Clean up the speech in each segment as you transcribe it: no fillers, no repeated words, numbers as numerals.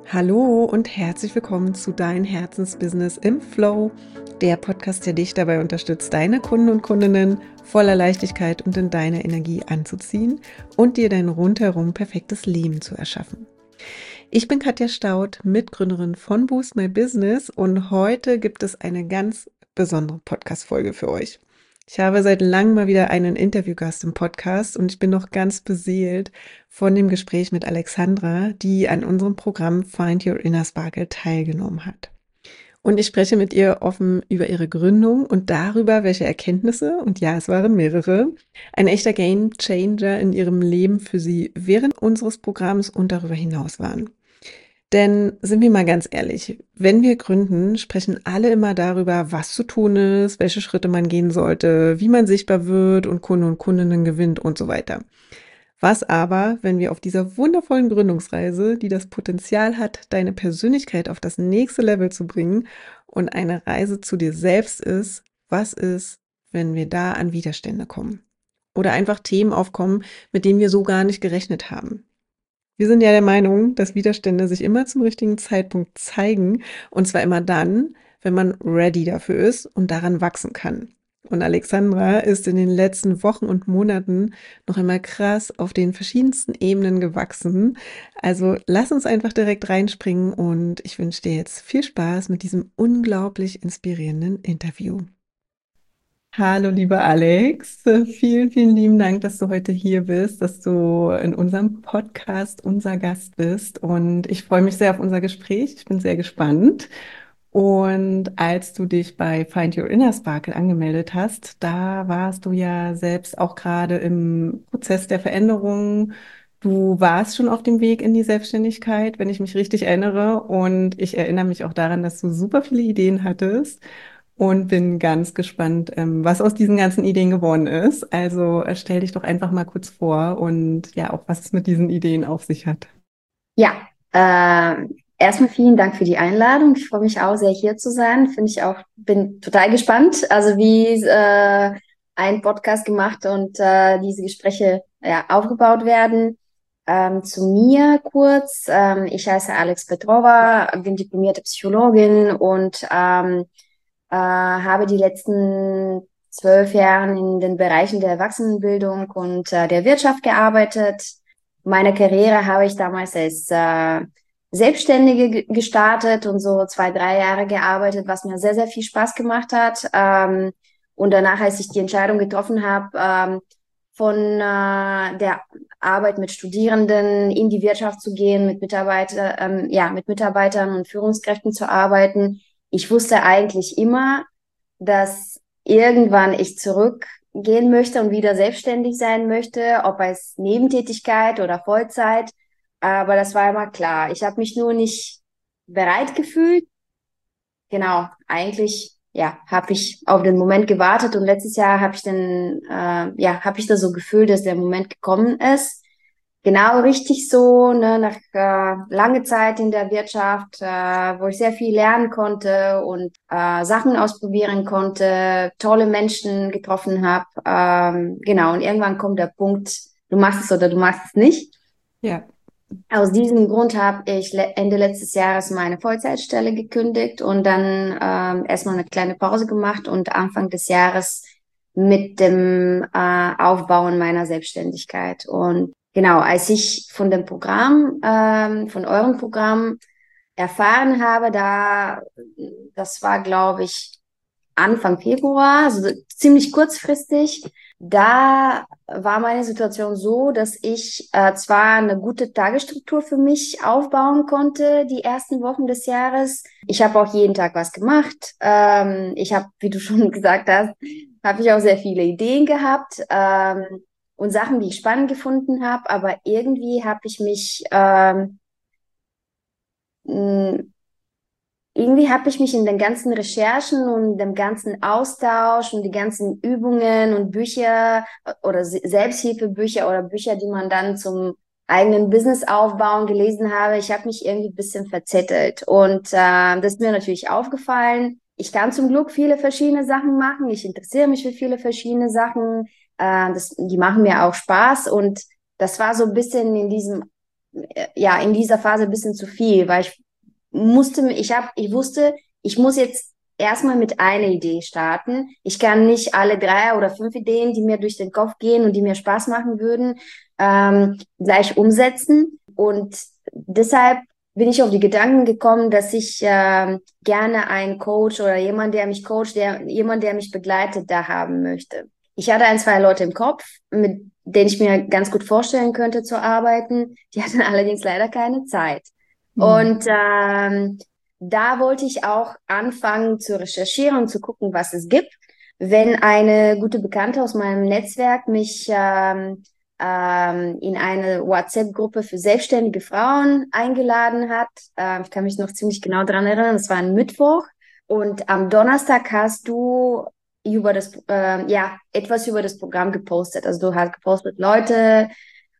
Hallo und herzlich willkommen zu Dein Herzensbusiness im Flow, der Podcast, der dich dabei unterstützt, deine Kunden und Kundinnen voller Leichtigkeit und in deiner Energie anzuziehen und dir dein rundherum perfektes Leben zu erschaffen. Ich bin Katja Staud, Mitgründerin von Boost My Business, und heute gibt es eine ganz besondere Podcast-Folge für euch. Ich habe seit langem mal wieder einen Interviewgast im Podcast und ich bin noch ganz beseelt von dem Gespräch mit Alexandra, die an unserem Programm Find Your Inner Sparkle teilgenommen hat. Und ich spreche mit ihr offen über ihre Gründung und darüber, welche Erkenntnisse, und ja, es waren mehrere, ein echter Game Changer in ihrem Leben für sie während unseres Programms und darüber hinaus waren. Denn sind wir mal ganz ehrlich, wenn wir gründen, sprechen alle immer darüber, was zu tun ist, welche Schritte man gehen sollte, wie man sichtbar wird und Kunden und Kundinnen gewinnt und so weiter. Was aber, wenn wir auf dieser wundervollen Gründungsreise, die das Potenzial hat, deine Persönlichkeit auf das nächste Level zu bringen und eine Reise zu dir selbst ist, was ist, wenn wir da an Widerstände kommen? Oder einfach Themen aufkommen, mit denen wir so gar nicht gerechnet haben. Wir sind ja der Meinung, dass Widerstände sich immer zum richtigen Zeitpunkt zeigen, und zwar immer dann, wenn man ready dafür ist und daran wachsen kann. Und Alexandra ist in den letzten Wochen und Monaten noch einmal krass auf den verschiedensten Ebenen gewachsen. Also lass uns einfach direkt reinspringen und ich wünsche dir jetzt viel Spaß mit diesem unglaublich inspirierenden Interview. Hallo, lieber Alex. Vielen, vielen lieben Dank, dass du heute hier bist, dass du in unserem Podcast unser Gast bist. Und ich freue mich sehr auf unser Gespräch. Ich bin sehr gespannt. Und als du dich bei Find Your Inner Sparkle angemeldet hast, da warst du ja selbst auch gerade im Prozess der Veränderung. Du warst schon auf dem Weg in die Selbstständigkeit, wenn ich mich richtig erinnere. Und ich erinnere mich auch daran, dass du super viele Ideen hattest und bin ganz gespannt, was aus diesen ganzen Ideen geworden ist. Also stell dich doch einfach mal kurz vor und ja, auch was es mit diesen Ideen auf sich hat. Ja, erstmal vielen Dank für die Einladung. Ich freue mich auch sehr, hier zu sein. Finde ich auch, bin total gespannt. Also wie ein Podcast gemacht und diese Gespräche ja, aufgebaut werden. Zu mir kurz. Ich heiße Alex Petrova, bin diplomierte Psychologin und habe die letzten 12 Jahre in den Bereichen der Erwachsenenbildung und der Wirtschaft gearbeitet. Meine Karriere habe ich damals als Selbstständige gestartet und so 2, 3 Jahre gearbeitet, was mir sehr, sehr viel Spaß gemacht hat. Und danach, als ich die Entscheidung getroffen habe, von der Arbeit mit Studierenden in die Wirtschaft zu gehen, mit mit Mitarbeitern und Führungskräften zu arbeiten, ich wusste eigentlich immer, dass irgendwann ich zurückgehen möchte und wieder selbstständig sein möchte, ob als Nebentätigkeit oder Vollzeit. Aber das war immer klar. Ich habe mich nur nicht bereit gefühlt. Genau, eigentlich, ja, habe ich auf den Moment gewartet und letztes Jahr habe ich das so gefühlt, dass der Moment gekommen ist. Genau richtig so, ne, nach lange Zeit in der Wirtschaft, wo ich sehr viel lernen konnte und Sachen ausprobieren konnte, tolle Menschen getroffen habe. Genau, und irgendwann kommt der Punkt, du machst es oder du machst es nicht. Ja, Aus diesem Grund habe ich Ende letztes Jahres meine Vollzeitstelle gekündigt und dann erstmal eine kleine Pause gemacht und Anfang des Jahres mit dem Aufbauen meiner Selbstständigkeit. Und genau, als ich von dem Programm, von eurem Programm erfahren habe, das war, glaube ich, Anfang Februar, also ziemlich kurzfristig. Da war meine Situation so, dass ich zwar eine gute Tagesstruktur für mich aufbauen konnte, die ersten Wochen des Jahres. Ich habe auch jeden Tag was gemacht. Ich habe, wie du schon gesagt hast, habe ich auch sehr viele Ideen gehabt und Sachen, die ich spannend gefunden habe. Aber irgendwie habe ich mich in den ganzen Recherchen und dem ganzen Austausch und die ganzen Übungen und Bücher oder Selbsthilfebücher oder Bücher, die man dann zum eigenen Business aufbauen gelesen habe, ich habe mich irgendwie ein bisschen verzettelt. Und das ist mir natürlich aufgefallen. Ich kann zum Glück viele verschiedene Sachen machen. Ich interessiere mich für viele verschiedene Sachen. Die machen mir auch Spaß. Und das war so ein bisschen in diesem ja, in dieser Phase ein bisschen zu viel, weil ich wusste, ich muss jetzt erstmal mit einer Idee starten. Ich kann nicht alle 3 oder 5 Ideen, die mir durch den Kopf gehen und die mir Spaß machen würden, gleich umsetzen. Und deshalb bin ich auf die Gedanken gekommen, dass ich gerne einen Coach oder jemand, der mich coacht, jemand, der mich begleitet, da haben möchte. Ich hatte 1, 2 Leute im Kopf, mit denen ich mir ganz gut vorstellen könnte zu arbeiten. Die hatten allerdings leider keine Zeit. Hm. Und da wollte ich auch anfangen zu recherchieren und zu gucken, was es gibt. Wenn eine gute Bekannte aus meinem Netzwerk mich in eine WhatsApp-Gruppe für selbstständige Frauen eingeladen hat, ich kann mich noch ziemlich genau daran erinnern, das war ein Mittwoch. Und am Donnerstag hast du ja, etwas über das Programm gepostet. Also du hast gepostet, Leute,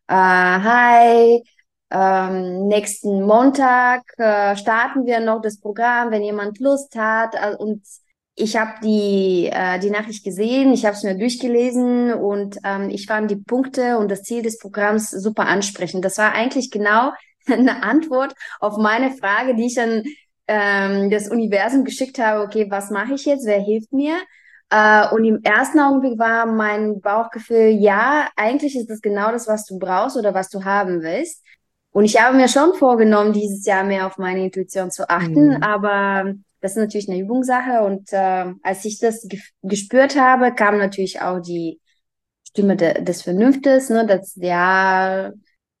hi, nächsten Montag starten wir noch das Programm, wenn jemand Lust hat. Und ich habe die Nachricht gesehen, ich habe es mir durchgelesen und ich fand die Punkte und das Ziel des Programms super ansprechend. Das war eigentlich genau eine Antwort auf meine Frage, die ich an das Universum geschickt habe. Okay, was mache ich jetzt? Wer hilft mir? Und im ersten Augenblick war mein Bauchgefühl, ja, eigentlich ist das genau das, was du brauchst oder was du haben willst. Und ich habe mir schon vorgenommen, dieses Jahr mehr auf meine Intuition zu achten, Hm. aber das ist natürlich eine Übungssache. Und als ich das gespürt habe, kam natürlich auch die Stimme des Vernunftes, ne, das, ja,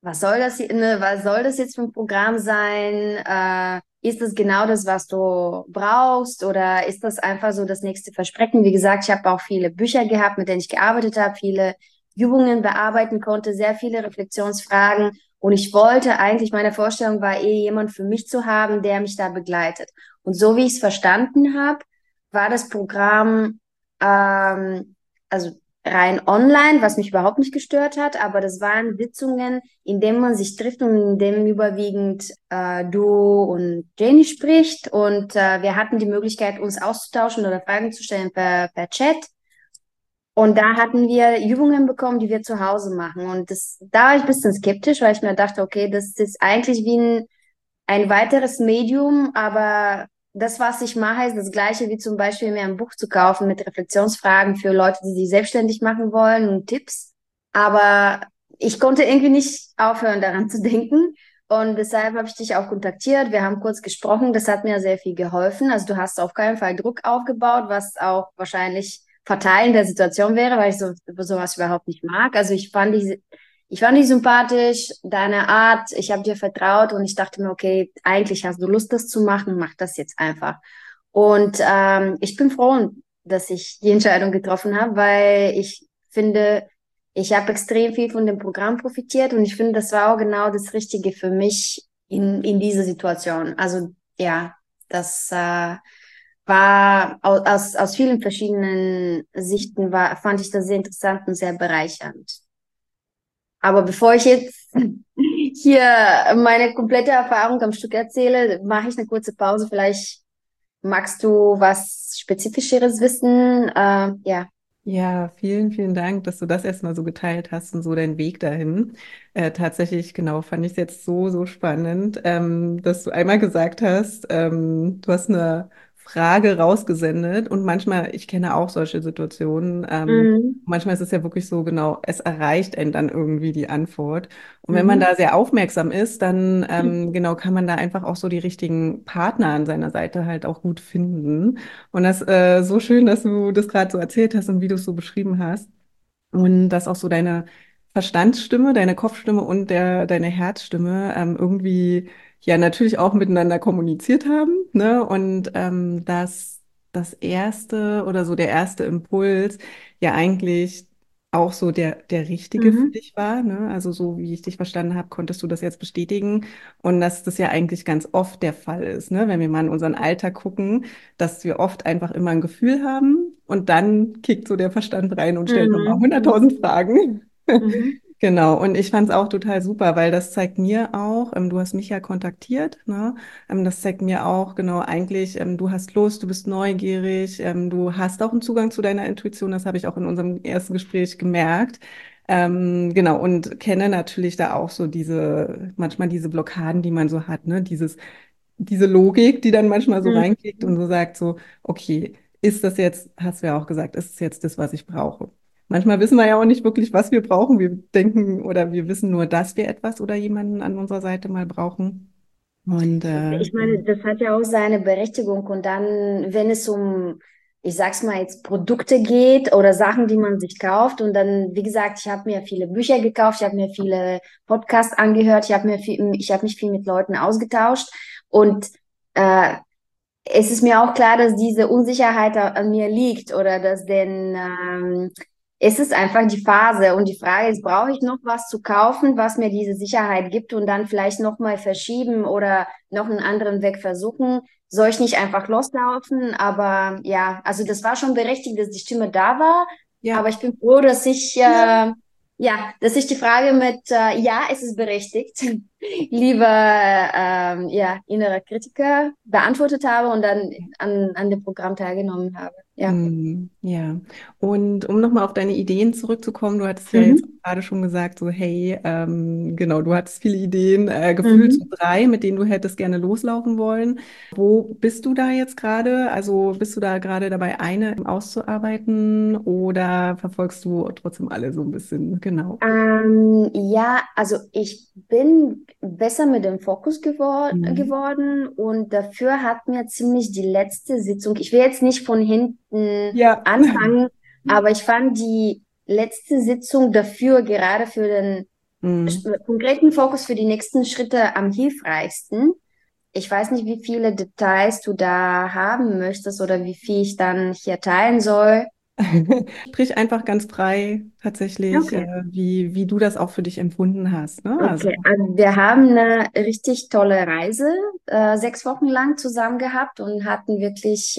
was soll das jetzt für ein Programm sein? Ist das genau das, was du brauchst? Oder ist das einfach so das nächste Versprechen? Wie gesagt, ich habe auch viele Bücher gehabt, mit denen ich gearbeitet habe, viele Übungen bearbeiten konnte, sehr viele Reflexionsfragen. Und ich wollte eigentlich, meine Vorstellung war jemand für mich zu haben, der mich da begleitet. Und so wie ich es verstanden habe, war das Programm, also rein online, was mich überhaupt nicht gestört hat, aber das waren Sitzungen, in denen man sich trifft und in denen überwiegend du und Jenny spricht und wir hatten die Möglichkeit, uns auszutauschen oder Fragen zu stellen per Chat. Und da hatten wir Übungen bekommen, die wir zu Hause machen. Und da war ich ein bisschen skeptisch, weil ich mir dachte, okay, das ist eigentlich wie ein weiteres Medium, aber das, was ich mache, ist das Gleiche wie zum Beispiel mir ein Buch zu kaufen mit Reflexionsfragen für Leute, die sich selbstständig machen wollen und Tipps. Aber ich konnte irgendwie nicht aufhören, daran zu denken. Und deshalb habe ich dich auch kontaktiert. Wir haben kurz gesprochen. Das hat mir sehr viel geholfen. Also du hast auf keinen Fall Druck aufgebaut, was auch wahrscheinlich fatal in der Situation wäre, weil ich sowas überhaupt nicht mag. Also ich fand dich sympathisch, deine Art, ich habe dir vertraut und ich dachte mir, okay, eigentlich hast du Lust, das zu machen, mach das jetzt einfach. Und ich bin froh, dass ich die Entscheidung getroffen habe, weil ich finde, ich habe extrem viel von dem Programm profitiert und ich finde, das war auch genau das Richtige für mich in dieser Situation. Also ja, das war aus vielen verschiedenen Sichten fand ich das sehr interessant und sehr bereichernd. Aber bevor ich jetzt hier meine komplette Erfahrung am Stück erzähle, mache ich eine kurze Pause. Vielleicht magst du was Spezifischeres wissen? Ja. Ja, vielen, vielen Dank, dass du das erstmal so geteilt hast und so deinen Weg dahin. Tatsächlich, genau, fand ich es jetzt so, so spannend, dass du einmal gesagt hast, du hast eine Frage rausgesendet und manchmal, ich kenne auch solche Situationen, Mhm. manchmal ist es ja wirklich so, genau, es erreicht einen dann irgendwie die Antwort. Und wenn man Mhm. da sehr aufmerksam ist, dann genau kann man da einfach auch so die richtigen Partner an seiner Seite halt auch gut finden. Und das so schön, dass du das gerade so erzählt hast und wie du es so beschrieben hast. Und dass auch so deine Verstandsstimme, deine Kopfstimme und deine Herzstimme irgendwie ja natürlich auch miteinander kommuniziert haben, ne? Und dass das erste oder so der erste Impuls ja eigentlich auch so der richtige für Mhm. dich war, ne? Also so wie ich dich verstanden habe, konntest du das jetzt bestätigen und dass das ja eigentlich ganz oft der Fall ist, ne? Wenn wir mal in unseren Alltag gucken, dass wir oft einfach immer ein Gefühl haben und dann kickt so der Verstand rein und stellt nochmal Mhm. 100.000 Fragen. Mhm. Genau, und ich fand es auch total super, weil das zeigt mir auch, du hast mich ja kontaktiert, ne? Das zeigt mir auch, genau, eigentlich, du hast Lust, du bist neugierig, du hast auch einen Zugang zu deiner Intuition, das habe ich auch in unserem ersten Gespräch gemerkt. Genau, und kenne natürlich da auch so manchmal diese Blockaden, die man so hat, ne? Diese Logik, die dann manchmal so reinkickt und so sagt so, okay, ist das jetzt, hast du ja auch gesagt, ist es jetzt das, was ich brauche? Manchmal wissen wir ja auch nicht wirklich, was wir brauchen. Wir denken oder wir wissen nur, dass wir etwas oder jemanden an unserer Seite mal brauchen. Und Ich meine, das hat ja auch seine Berechtigung. Und dann, wenn es um, ich sag's mal jetzt, Produkte geht oder Sachen, die man sich kauft, und dann, wie gesagt, ich habe mir viele Bücher gekauft, ich habe mir viele Podcasts angehört, ich habe mich viel mit Leuten ausgetauscht. Und äh, es ist mir auch klar, dass diese Unsicherheit an mir liegt oder dass denn es ist einfach die Phase und die Frage ist, brauche ich noch was zu kaufen, was mir diese Sicherheit gibt und dann vielleicht noch mal verschieben oder noch einen anderen Weg versuchen? Soll ich nicht einfach loslaufen? Aber ja, also das war schon berechtigt, dass die Stimme da war, aber ja. ich bin froh, dass ich ja, dass ich die Frage mit ja, es ist berechtigt, lieber ja, innerer Kritiker beantwortet habe und dann an dem Programm teilgenommen habe. Ja. Ja, und um nochmal auf deine Ideen zurückzukommen, du hattest ja jetzt Mhm. gerade schon gesagt, so hey, genau, du hattest viele Ideen, gefühlt so Mhm. 3, mit denen du hättest gerne loslaufen wollen. Wo bist du da jetzt gerade? Also bist du da gerade dabei, eine auszuarbeiten oder verfolgst du trotzdem alle so ein bisschen? Genau. Ja, also ich bin besser mit dem Fokus Mhm. geworden und dafür hat mir ziemlich die letzte Sitzung, ich will jetzt nicht von hinten Ja. anfangen, aber ich fand die letzte Sitzung dafür, gerade für den Mhm. konkreten Fokus für die nächsten Schritte am hilfreichsten. Ich weiß nicht, wie viele Details du da haben möchtest oder wie viel ich dann hier teilen soll. Sprich einfach ganz frei tatsächlich, Okay. wie du das auch für dich empfunden hast, ne? Also, Okay, also wir haben eine richtig tolle Reise 6 Wochen lang zusammen gehabt und hatten wirklich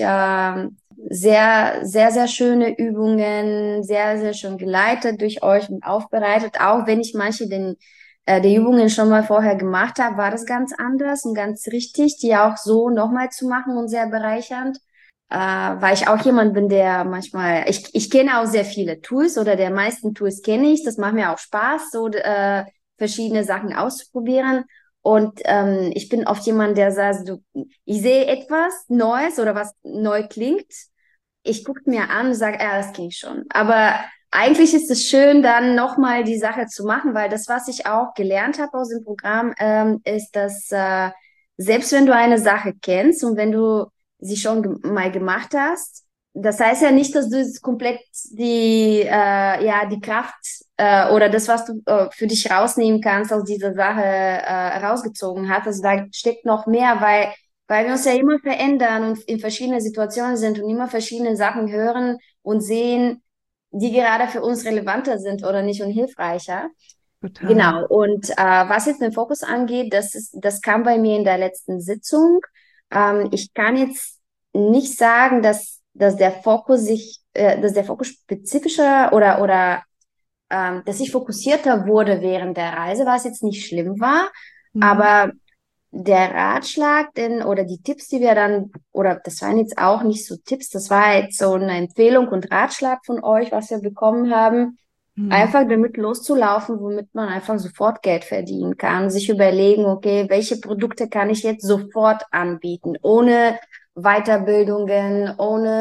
sehr schöne Übungen, sehr schön geleitet durch euch und aufbereitet. Auch wenn ich manche der Übungen schon mal vorher gemacht habe, war das ganz anders und ganz richtig, die auch so nochmal zu machen und sehr bereichernd. Weil ich auch jemand bin, der manchmal, ich kenne auch sehr viele Tools oder der meisten Tools kenne ich. Das macht mir auch Spaß, so verschiedene Sachen auszuprobieren. Und ich bin oft jemand, der sagt, ich sehe etwas Neues oder was neu klingt. Ich gucke mir an und sage, ja, das kenne ich schon. Aber eigentlich ist es schön, dann nochmal die Sache zu machen, weil das, was ich auch gelernt habe aus dem Programm, ist, dass selbst wenn du eine Sache kennst und wenn du sie schon mal gemacht hast, das heißt ja nicht, dass du jetzt komplett ja, die Kraft oder das, was du für dich rausnehmen kannst, aus dieser Sache rausgezogen hast. Also da steckt noch mehr, weil wir uns ja immer verändern und in verschiedenen Situationen sind und immer verschiedene Sachen hören und sehen, die gerade für uns relevanter sind oder nicht und hilfreicher. total. Genau. Und was jetzt den Fokus angeht, das kam bei mir in der letzten Sitzung. Ich kann jetzt nicht sagen, dass der Fokus spezifischer oder dass ich fokussierter wurde während der Reise, was jetzt nicht schlimm war. Mhm. Aber der Ratschlag oder die Tipps, die wir dann, oder das waren jetzt auch nicht so Tipps, das war jetzt so eine Empfehlung und Ratschlag von euch, was wir bekommen haben, Mhm. einfach damit loszulaufen, womit man einfach sofort Geld verdienen kann, sich überlegen, okay, welche Produkte kann ich jetzt sofort anbieten, ohne Weiterbildungen,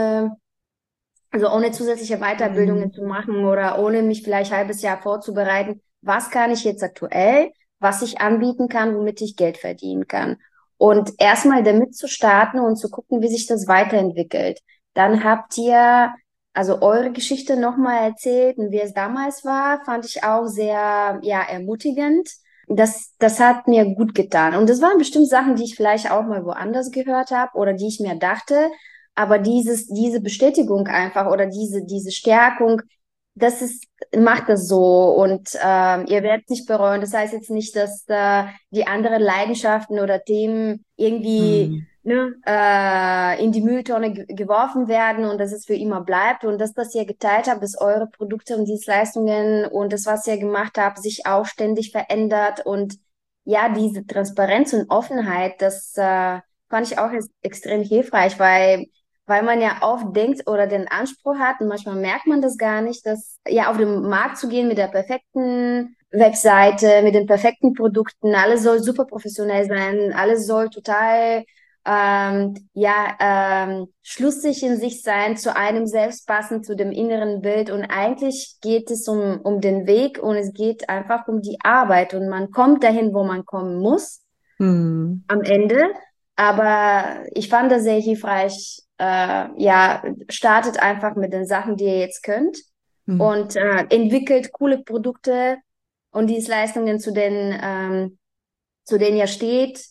ohne zusätzliche Weiterbildungen Mhm. zu machen oder ohne mich vielleicht ein halbes Jahr vorzubereiten. Was kann ich jetzt aktuell, was ich anbieten kann, womit ich Geld verdienen kann? Und erstmal damit zu starten und zu gucken, wie sich das weiterentwickelt. Dann habt ihr also eure Geschichte nochmal erzählt und wie es damals war, fand ich auch sehr, ja, ermutigend. Das hat mir gut getan. Und das waren bestimmt Sachen, die ich vielleicht auch mal woanders gehört habe oder die ich mir dachte, aber diese Bestätigung einfach oder diese Stärkung, macht das so und ihr werdet nicht bereuen. Das heißt jetzt nicht, dass die anderen Leidenschaften oder Themen irgendwie Mhm. ne, in die Mülltonne geworfen werden und dass es für immer bleibt und dass das ihr geteilt habt, dass eure Produkte und Dienstleistungen und das, was ihr gemacht habt, sich auch ständig verändert und ja, diese Transparenz und Offenheit, das fand ich auch extrem hilfreich, weil weil man ja oft denkt oder den Anspruch hat, und manchmal merkt man das gar nicht, dass ja auf den Markt zu gehen mit der perfekten Webseite, mit den perfekten Produkten, alles soll super professionell sein, alles soll total schlüssig in sich sein, zu einem selbst passen, zu dem inneren Bild. Und eigentlich geht es um den Weg und es geht einfach um die Arbeit. Und man kommt dahin, wo man kommen muss Hm. am Ende. Aber ich fand das sehr hilfreich. Startet einfach mit den Sachen, die ihr jetzt könnt Hm. und entwickelt coole Produkte und Dienstleistungen, zu denen ihr steht.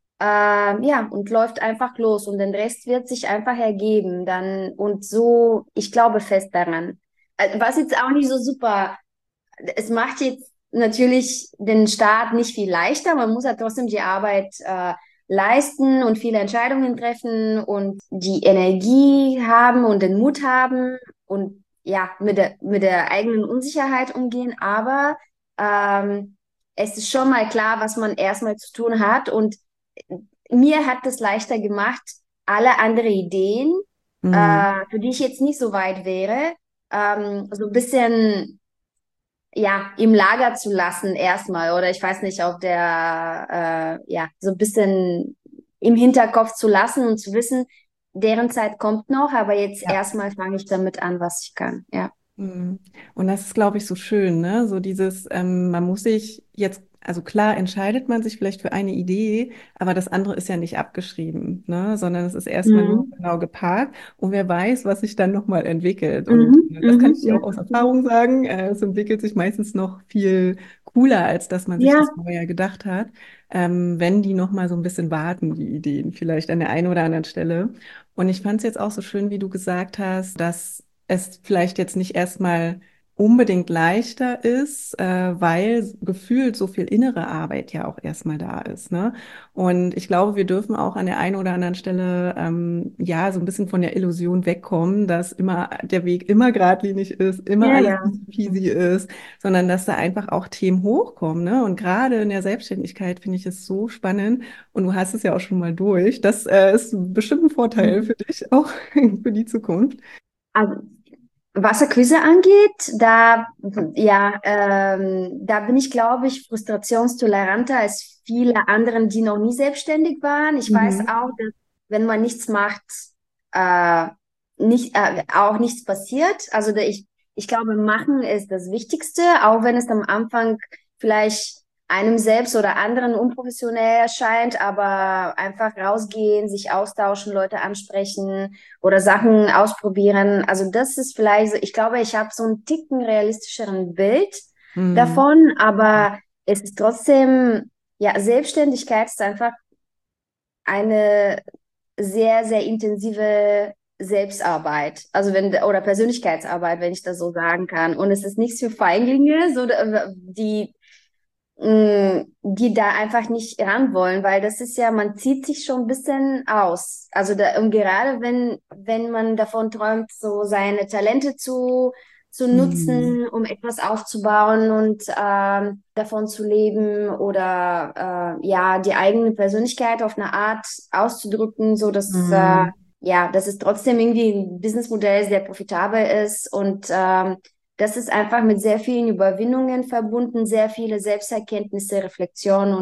Und läuft einfach los und den Rest wird sich einfach ergeben. Dann und so, ich glaube fest daran. Was jetzt auch nicht so super, es macht jetzt natürlich den Start nicht viel leichter. Man muss ja trotzdem die Arbeit leisten und viele Entscheidungen treffen und die Energie haben und den Mut haben und ja, mit der eigenen Unsicherheit umgehen. Aber es ist schon mal klar, was man erstmal zu tun hat. Und mir hat das leichter gemacht, alle andere Ideen, Hm. für die ich jetzt nicht so weit wäre, so ein bisschen ja, im Lager zu lassen erstmal oder ich weiß nicht, so ein bisschen im Hinterkopf zu lassen und zu wissen, deren Zeit kommt noch, aber jetzt Ja. erstmal fange ich damit an, was ich kann. Ja. Mhm. Und das ist, glaube ich, so schön, ne? So dieses, man muss sich jetzt, also klar entscheidet man sich vielleicht für eine Idee, aber das andere ist ja nicht abgeschrieben, ne? Sondern es ist erstmal nur Mhm. genau geparkt und wer weiß, was sich dann nochmal entwickelt. Und Mhm. das kann Mhm. ich dir Ja. auch aus Erfahrung sagen. Es entwickelt sich meistens noch viel cooler, als dass man sich das Ja, vorher gedacht hat, wenn die nochmal so ein bisschen warten, die Ideen, vielleicht an der einen oder anderen Stelle. Und ich fand es jetzt auch so schön, wie du gesagt hast, dass es vielleicht jetzt nicht erstmal unbedingt leichter ist, weil gefühlt so viel innere Arbeit ja auch erstmal da ist, ne? Und ich glaube, wir dürfen auch an der einen oder anderen Stelle ja so ein bisschen von der Illusion wegkommen, dass immer der Weg immer geradlinig ist, immer ja, alles ja. easy peasy ist, sondern dass da einfach auch Themen hochkommen, ne? Und gerade in der Selbstständigkeit finde ich es so spannend und du hast es ja auch schon mal durch. Das ist bestimmt ein Vorteil Mhm. für dich, auch für die Zukunft. Also, was Akquise angeht, da bin ich, glaube ich, frustrationstoleranter als viele anderen, die noch nie selbstständig waren. Ich weiß Mhm. auch, dass wenn man nichts macht, äh, auch nichts passiert. Ich glaube, machen ist das Wichtigste, auch wenn es am Anfang vielleicht einem selbst oder anderen unprofessionell erscheint, aber einfach rausgehen, sich austauschen, Leute ansprechen oder Sachen ausprobieren. Also das ist vielleicht so, ich glaube, ich habe so einen Ticken realistischeren Bild Mhm. davon, aber es ist trotzdem, ja, Selbstständigkeit ist einfach eine sehr, sehr intensive Selbstarbeit, oder Persönlichkeitsarbeit, wenn ich das so sagen kann. Und es ist nichts für Feiglinge, die da einfach nicht ran wollen, weil das ist ja, man zieht sich schon ein bisschen aus. Und gerade wenn man davon träumt, so seine Talente zu Mhm. nutzen, um etwas aufzubauen und davon zu leben oder die eigene Persönlichkeit auf eine Art auszudrücken, Mhm. dass es trotzdem irgendwie ein Businessmodell ist, der profitabel ist und das ist einfach mit sehr vielen Überwindungen verbunden, sehr viele Selbsterkenntnisse, Reflexion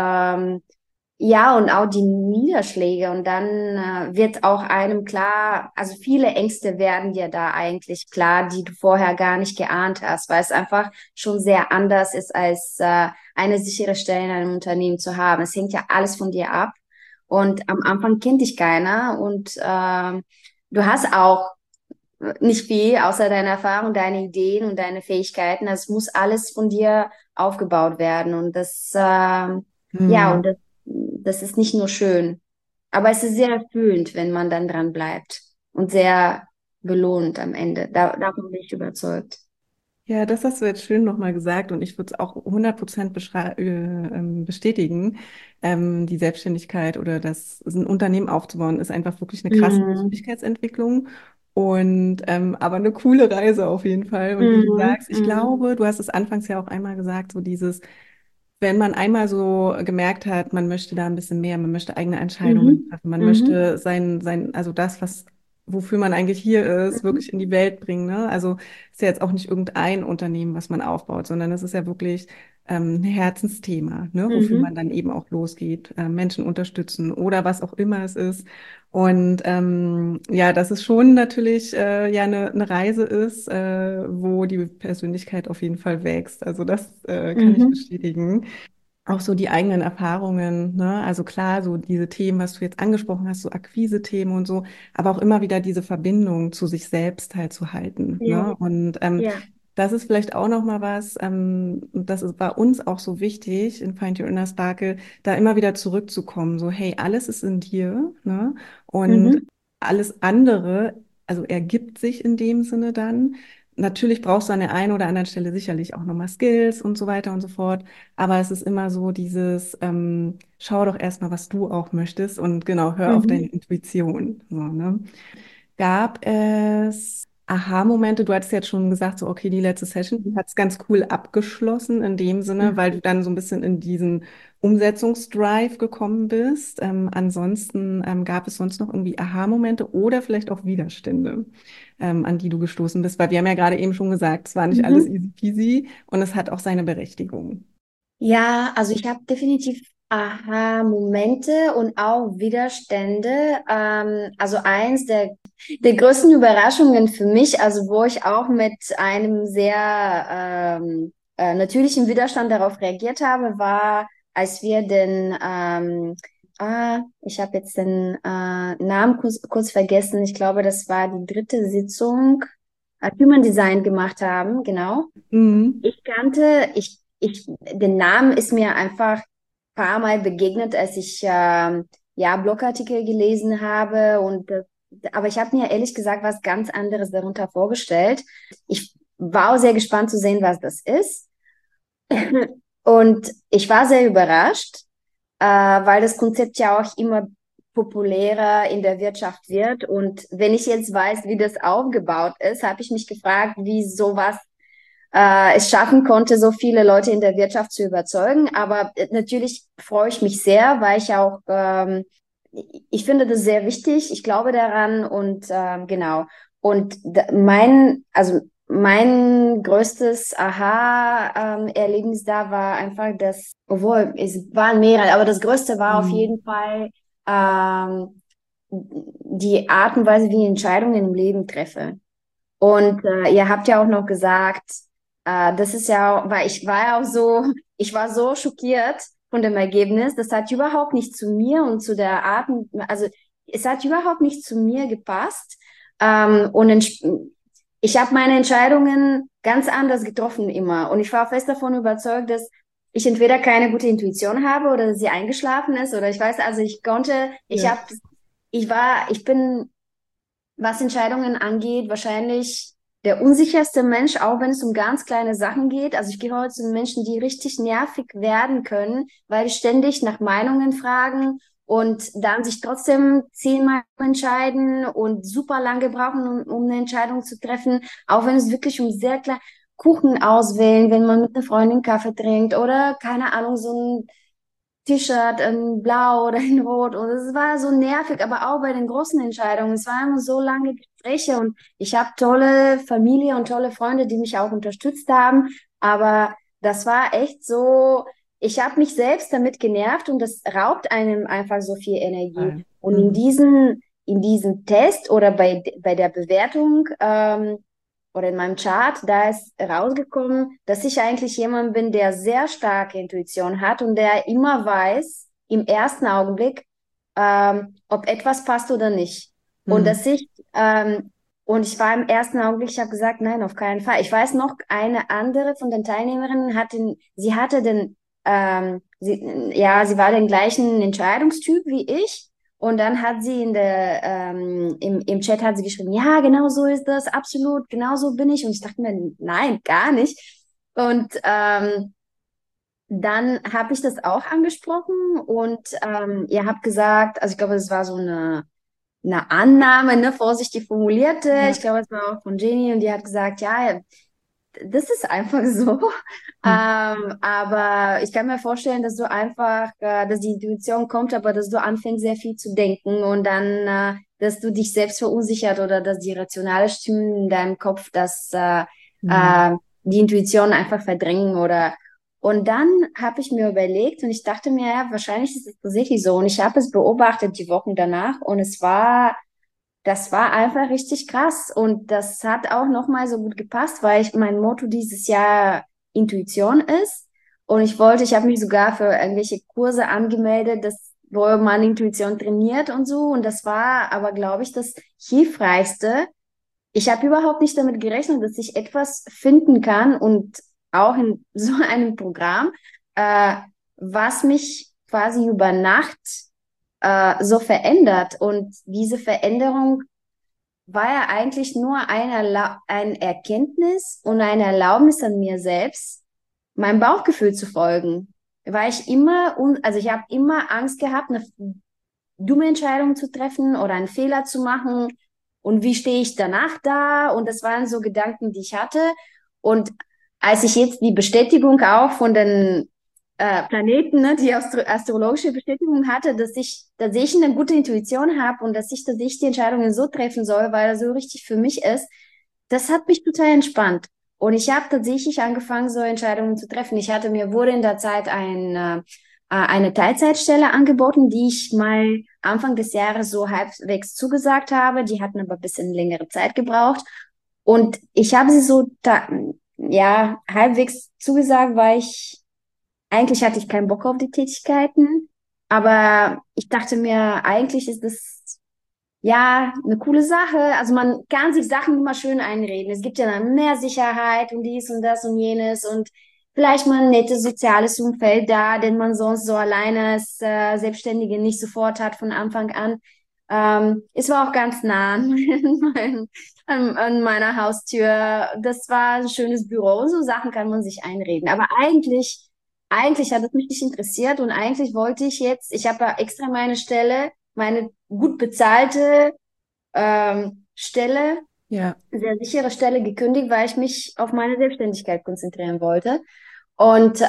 und auch die Niederschläge. Und dann wird auch einem klar, also viele Ängste werden dir da eigentlich klar, die du vorher gar nicht geahnt hast, weil es einfach schon sehr anders ist, als eine sichere Stelle in einem Unternehmen zu haben. Es hängt ja alles von dir ab. Und am Anfang kennt dich keiner und du hast auch nicht viel, außer deine Erfahrung, deine Ideen und deine Fähigkeiten. Das muss alles von dir aufgebaut werden. Und Mhm. das ist nicht nur schön, aber es ist sehr erfüllend, wenn man dann dran bleibt und sehr belohnt am Ende. Davon bin ich überzeugt. Ja, das hast du jetzt schön nochmal gesagt und ich würde es auch 100% bestätigen. Die Selbstständigkeit oder ein Unternehmen aufzubauen, ist einfach wirklich eine krasse Mhm. Persönlichkeitsentwicklung und aber eine coole Reise auf jeden Fall. Und wie du Mhm. sagst, ich Mhm. glaube, du hast es anfangs ja auch einmal gesagt, so dieses, wenn man einmal so gemerkt hat, man möchte da ein bisschen mehr, man möchte eigene Entscheidungen Mhm. treffen, man Mhm. möchte also das, was wofür man eigentlich hier ist, Mhm. wirklich in die Welt bringen. Ne? Also ist ja jetzt auch nicht irgendein Unternehmen, was man aufbaut, sondern es ist ja wirklich ein Herzensthema, ne? Wofür man Mhm. dann eben auch losgeht, Menschen unterstützen oder was auch immer es ist. Und ja, dass es schon natürlich ja eine Reise ist, wo die Persönlichkeit auf jeden Fall wächst. Also das kann ich Mhm. bestätigen. Auch so die eigenen Erfahrungen, ne? Also klar, so diese Themen, was du jetzt angesprochen hast, so Akquise-Themen und so, aber auch immer wieder diese Verbindung zu sich selbst halt zu halten, Ja, ne? Und ja. das ist vielleicht auch noch mal was, und das ist bei uns auch so wichtig in Find Your Inner Sparkle, da immer wieder zurückzukommen, so hey, alles ist in dir, ne? Und Mhm. alles andere, also ergibt sich in dem Sinne dann. Natürlich brauchst du an der einen oder anderen Stelle sicherlich auch nochmal Skills und so weiter und so fort. Aber es ist immer so dieses, schau doch erstmal, was du auch möchtest und genau, hör auf deine Mhm. Intuition. So, ne? Gab es Aha-Momente? Du hattest jetzt schon gesagt, so, okay, die letzte Session, die hat es ganz cool abgeschlossen in dem Sinne, weil du dann so ein bisschen in diesen Umsetzungsdrive gekommen bist. Ansonsten gab es sonst noch irgendwie Aha-Momente oder vielleicht auch Widerstände, an die du gestoßen bist? Weil wir haben ja gerade eben schon gesagt, es war nicht alles Mhm. easy peasy und es hat auch seine Berechtigung. Ja, also ich habe definitiv Aha-Momente und auch Widerstände. Also eins der größten Überraschungen für mich, also wo ich auch mit einem sehr natürlichen Widerstand darauf reagiert habe, war, als wir ich habe jetzt den Namen kurz vergessen. Ich glaube, das war die dritte Sitzung, Human Design gemacht haben, genau. Mhm. Den Namen ist mir einfach ein paar Mal begegnet, als ich ja Blogartikel gelesen habe aber ich habe mir ehrlich gesagt was ganz anderes darunter vorgestellt. Ich war auch sehr gespannt zu sehen, was das ist. Und ich war sehr überrascht, weil das Konzept ja auch immer populärer in der Wirtschaft wird. Und wenn ich jetzt weiß, wie das aufgebaut ist, habe ich mich gefragt, wie sowas es schaffen konnte, so viele Leute in der Wirtschaft zu überzeugen. Aber natürlich freue ich mich sehr, weil ich finde das sehr wichtig. Ich glaube daran und genau. Und also mein größtes Aha-Erlebnis da war einfach obwohl es waren mehrere, aber das größte war auf Mhm. jeden Fall ähm, die Art und Weise, wie ich Entscheidungen im Leben treffe. Und ihr habt ja auch noch gesagt, das ist ja, weil ich war so schockiert von dem Ergebnis. Das hat überhaupt nicht zu mir und zu der Art, also es hat überhaupt nicht zu mir gepasst. Ich habe meine Entscheidungen ganz anders getroffen immer. Und ich war fest davon überzeugt, dass ich entweder keine gute Intuition habe oder dass sie eingeschlafen ist oder ich weiß, also Ja. ich bin was Entscheidungen angeht, wahrscheinlich der unsicherste Mensch, auch wenn es um ganz kleine Sachen geht. Also ich gehöre zu den Menschen, die richtig nervig werden können, weil die ständig nach Meinungen fragen und dann sich trotzdem 10-mal entscheiden und super lange brauchen, um eine Entscheidung zu treffen, auch wenn es wirklich um sehr klein Kuchen auswählen, wenn man mit einer Freundin Kaffee trinkt oder keine Ahnung, so ein T-Shirt in Blau oder in Rot. Und es war so nervig, aber auch bei den großen Entscheidungen. Es waren immer so lange Gespräche und ich habe tolle Familie und tolle Freunde, die mich auch unterstützt haben. Aber das war echt so, ich habe mich selbst damit genervt und das raubt einem einfach so viel Energie. Total. Und Mhm. in diesem Test oder bei der Bewertung, oder in meinem Chart, da ist rausgekommen, dass ich eigentlich jemand bin, der sehr starke Intuition hat und der immer weiß, im ersten Augenblick, ob etwas passt oder nicht. Und Mhm. und ich war im ersten Augenblick, ich habe gesagt, nein, auf keinen Fall. Ich weiß noch, eine andere von den Teilnehmerinnen sie hatte sie war den gleichen Entscheidungstyp wie ich. Und dann hat sie im Chat hat sie geschrieben, ja, genau so ist das, absolut, genau so bin ich. Und ich dachte mir, nein, gar nicht. Und dann habe ich das auch angesprochen und ihr habt gesagt, also ich glaube, es war so eine Annahme, ne, vorsichtig formulierte. Ja. Ich glaube, es war auch von Jenny und die hat gesagt, ja, das ist einfach so. Hm. Aber ich kann mir vorstellen, dass du einfach, dass die Intuition kommt, aber dass du anfängst, sehr viel zu denken und dann, dass du dich selbst verunsichert oder dass die rationale Stimmen in deinem Kopf, Hm. die Intuition einfach verdrängen oder und dann habe ich mir überlegt und ich dachte mir, ja, wahrscheinlich ist es tatsächlich so. Und ich habe es beobachtet die Wochen danach und das war einfach richtig krass. Und das hat auch nochmal so gut gepasst, weil mein Motto dieses Jahr Intuition ist. Und ich habe mich sogar für irgendwelche Kurse angemeldet, wo man Intuition trainiert und so. Und das war aber, glaube ich, das Hilfreichste. Ich habe überhaupt nicht damit gerechnet, dass ich etwas finden kann und auch in so einem Programm, äh, was mich quasi über Nacht so verändert. Und diese Veränderung war ja eigentlich nur ein Erkenntnis und eine Erlaubnis an mir selbst, meinem Bauchgefühl zu folgen. Weil also ich habe immer Angst gehabt, eine dumme Entscheidung zu treffen oder einen Fehler zu machen. Und wie stehe ich danach da? Und das waren so Gedanken, die ich hatte. Und als ich jetzt die Bestätigung auch von den Planeten, ne, die astrologische Bestätigung hatte, dass ich eine gute Intuition habe und dass ich die Entscheidungen so treffen soll, weil er so richtig für mich ist, das hat mich total entspannt. Und ich habe tatsächlich angefangen, so Entscheidungen zu treffen. Wurde in der Zeit eine Teilzeitstelle angeboten, die ich mal Anfang des Jahres so halbwegs zugesagt habe. Die hatten aber ein bisschen längere Zeit gebraucht. Und ich habe sie ja, halbwegs zugesagt, eigentlich hatte ich keinen Bock auf die Tätigkeiten. Aber ich dachte mir, eigentlich ist das ja eine coole Sache. Also man kann sich Sachen immer schön einreden. Es gibt ja dann mehr Sicherheit und dies und das und jenes und vielleicht mal ein nettes soziales Umfeld da, den man sonst so alleine als Selbstständige nicht sofort hat von Anfang an. Es war auch ganz nah an meiner Haustür. Das war ein schönes Büro. So Sachen kann man sich einreden. Aber eigentlich hat es mich nicht interessiert und eigentlich wollte ich habe ja extra meine gut bezahlte Stelle, Ja, sehr sichere Stelle gekündigt, weil ich mich auf meine Selbstständigkeit konzentrieren wollte. Und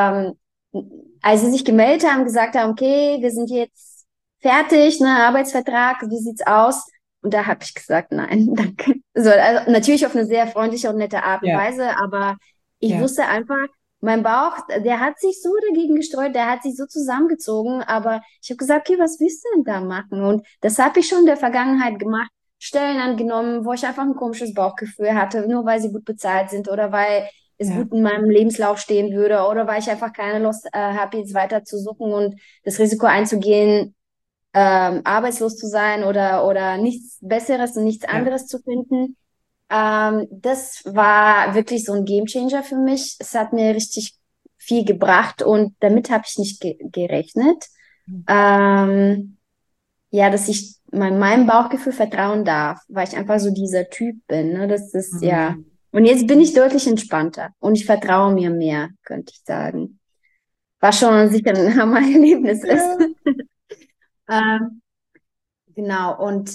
als sie sich gemeldet haben, gesagt haben, okay, wir sind jetzt fertig, ne, Arbeitsvertrag, wie sieht's aus? Und da habe ich gesagt, nein, danke. Also natürlich auf eine sehr freundliche und nette Art und ja, Weise, aber ich ja, wusste einfach, mein Bauch, der hat sich so dagegen gestreut, der hat sich so zusammengezogen, aber ich habe gesagt, okay, was willst du denn da machen? Und das habe ich schon in der Vergangenheit gemacht, Stellen angenommen, wo ich einfach ein komisches Bauchgefühl hatte, nur weil sie gut bezahlt sind oder weil es ja, gut in meinem Lebenslauf stehen würde oder weil ich einfach keine Lust habe, jetzt weiter zu suchen und das Risiko einzugehen, arbeitslos zu sein oder nichts Besseres und nichts ja. anderes zu finden. Das war wirklich so ein Gamechanger für mich. Es hat mir richtig viel gebracht und damit habe ich nicht gerechnet. Ähm, ja, dass ich meinem Bauchgefühl vertrauen darf, weil ich einfach so dieser Typ bin. Ne? Das ist ja. Mhm. Und jetzt bin ich deutlich entspannter und ich vertraue mir mehr, könnte ich sagen. Was schon sicher ein Hammer-Erlebnis ist. Ja. Ähm, genau, und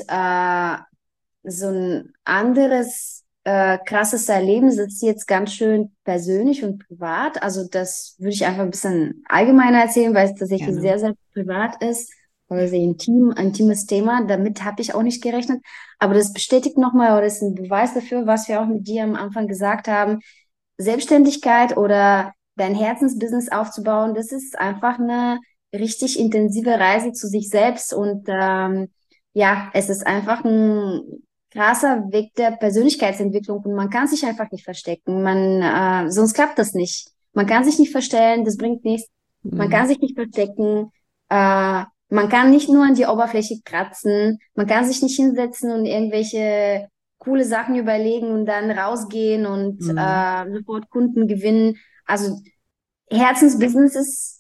so ein anderes krasses Erlebnis, das ist jetzt ganz schön persönlich und privat. Also das würde ich einfach ein bisschen allgemeiner erzählen, weil es tatsächlich Gerne. sehr, sehr privat ist, Ja, oder sehr ein intimes Thema. Damit habe ich auch nicht gerechnet. Aber das bestätigt nochmal oder ist ein Beweis dafür, was wir auch mit dir am Anfang gesagt haben. Selbstständigkeit oder dein Herzensbusiness aufzubauen, das ist einfach eine richtig intensive Reise zu sich selbst und ja, es ist einfach ein krasser Weg der Persönlichkeitsentwicklung und man kann sich einfach nicht verstecken. Sonst klappt das nicht. Man kann sich nicht verstellen, das bringt nichts. Man mhm. kann sich nicht verstecken. Man kann nicht nur an die Oberfläche kratzen. Man kann sich nicht hinsetzen und irgendwelche coole Sachen überlegen und dann rausgehen und Mhm. sofort Kunden gewinnen. Also Herzensbusiness ist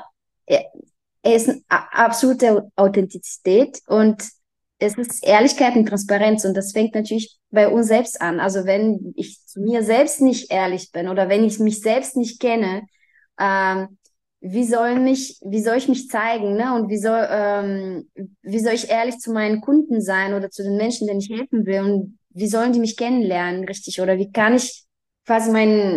er ist eine absolute Authentizität und es ist Ehrlichkeit und Transparenz und das fängt natürlich bei uns selbst an. Also wenn ich zu mir selbst nicht ehrlich bin oder wenn ich mich selbst nicht kenne, ähm, wie soll ich mich zeigen, ne? Und wie soll ich ehrlich zu meinen Kunden sein oder zu den Menschen, denen ich helfen will? Und wie sollen die mich kennenlernen, richtig? Oder wie kann ich quasi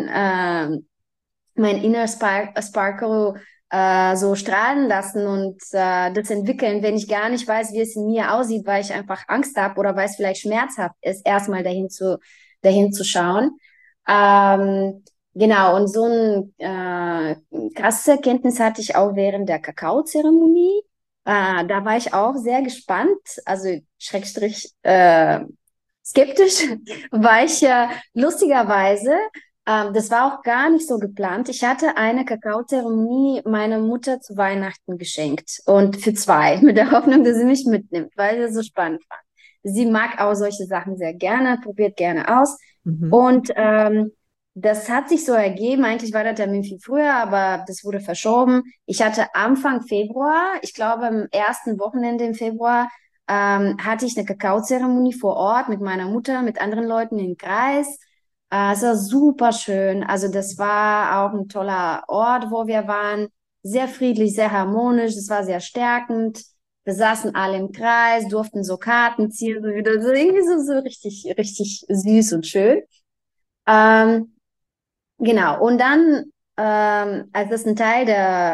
mein inner Sparkle so strahlen lassen und das entwickeln, wenn ich gar nicht weiß, wie es in mir aussieht, weil ich einfach Angst habe oder weil es vielleicht schmerzhaft ist, erstmal dahin zu schauen. Ähm, genau, und so eine krasse Erkenntnis hatte ich auch während der Kakaozeremonie. Da war ich auch sehr gespannt, also Schrägstrich skeptisch, weil ich lustigerweise das war auch gar nicht so geplant. Ich hatte eine Kakaozeremonie meiner Mutter zu Weihnachten geschenkt und für zwei, mit der Hoffnung, dass sie mich mitnimmt, weil sie so spannend fand. Sie mag auch solche Sachen sehr gerne, probiert gerne aus. Mhm. Und das hat sich so ergeben. Eigentlich war der Termin viel früher, aber das wurde verschoben. Ich hatte Anfang Februar, ich glaube am ersten Wochenende im Februar, hatte ich eine Kakaozeremonie vor Ort mit meiner Mutter, mit anderen Leuten im Kreis. Es war super schön. Also das war auch ein toller Ort, wo wir waren. Sehr friedlich, sehr harmonisch. Es war sehr stärkend. Wir saßen alle im Kreis, durften so Karten ziehen, so wieder so irgendwie so richtig, richtig süß und schön. Ähm, genau. Und dann, als das ein Teil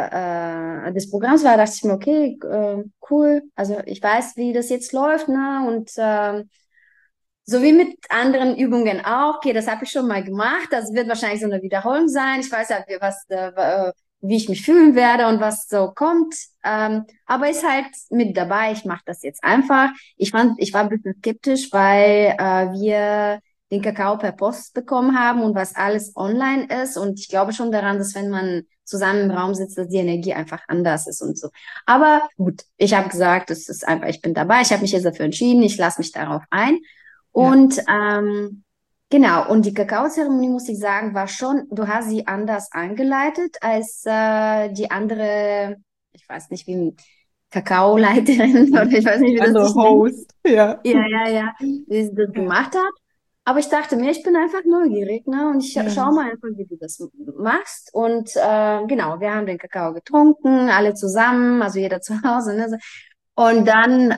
des Programms war, dachte ich mir, okay, cool. Also ich weiß, wie das jetzt läuft, ne? Und so wie mit anderen Übungen auch. Okay, das habe ich schon mal gemacht. Das wird wahrscheinlich so eine Wiederholung sein. Ich weiß ja, wie ich mich fühlen werde und was so kommt. Aber ist halt mit dabei. Ich mache das jetzt einfach. Ich war ein bisschen skeptisch, weil wir den Kakao per Post bekommen haben und was alles online ist. Und ich glaube schon daran, dass wenn man zusammen im Raum sitzt, dass die Energie einfach anders ist und so. Aber gut, ich habe gesagt, es ist einfach, ich bin dabei. Ich habe mich jetzt dafür entschieden. Ich lasse mich darauf ein. Ja. Und genau, und die Kakaozeremonie, muss ich sagen, war schon, du hast sie anders eingeleitet als die andere, ich weiß nicht, wie Kakaoleiterin oder ich weiß nicht, Die wie das andere sich nennt. Host, ja. Ja, wie sie das Ja, gemacht hat. Aber ich dachte mir, ich bin einfach neugierig, ne? Und ich schau ja. mal einfach, wie du das machst. Und genau, wir haben den Kakao getrunken, alle zusammen, also jeder zu Hause, ne? Und dann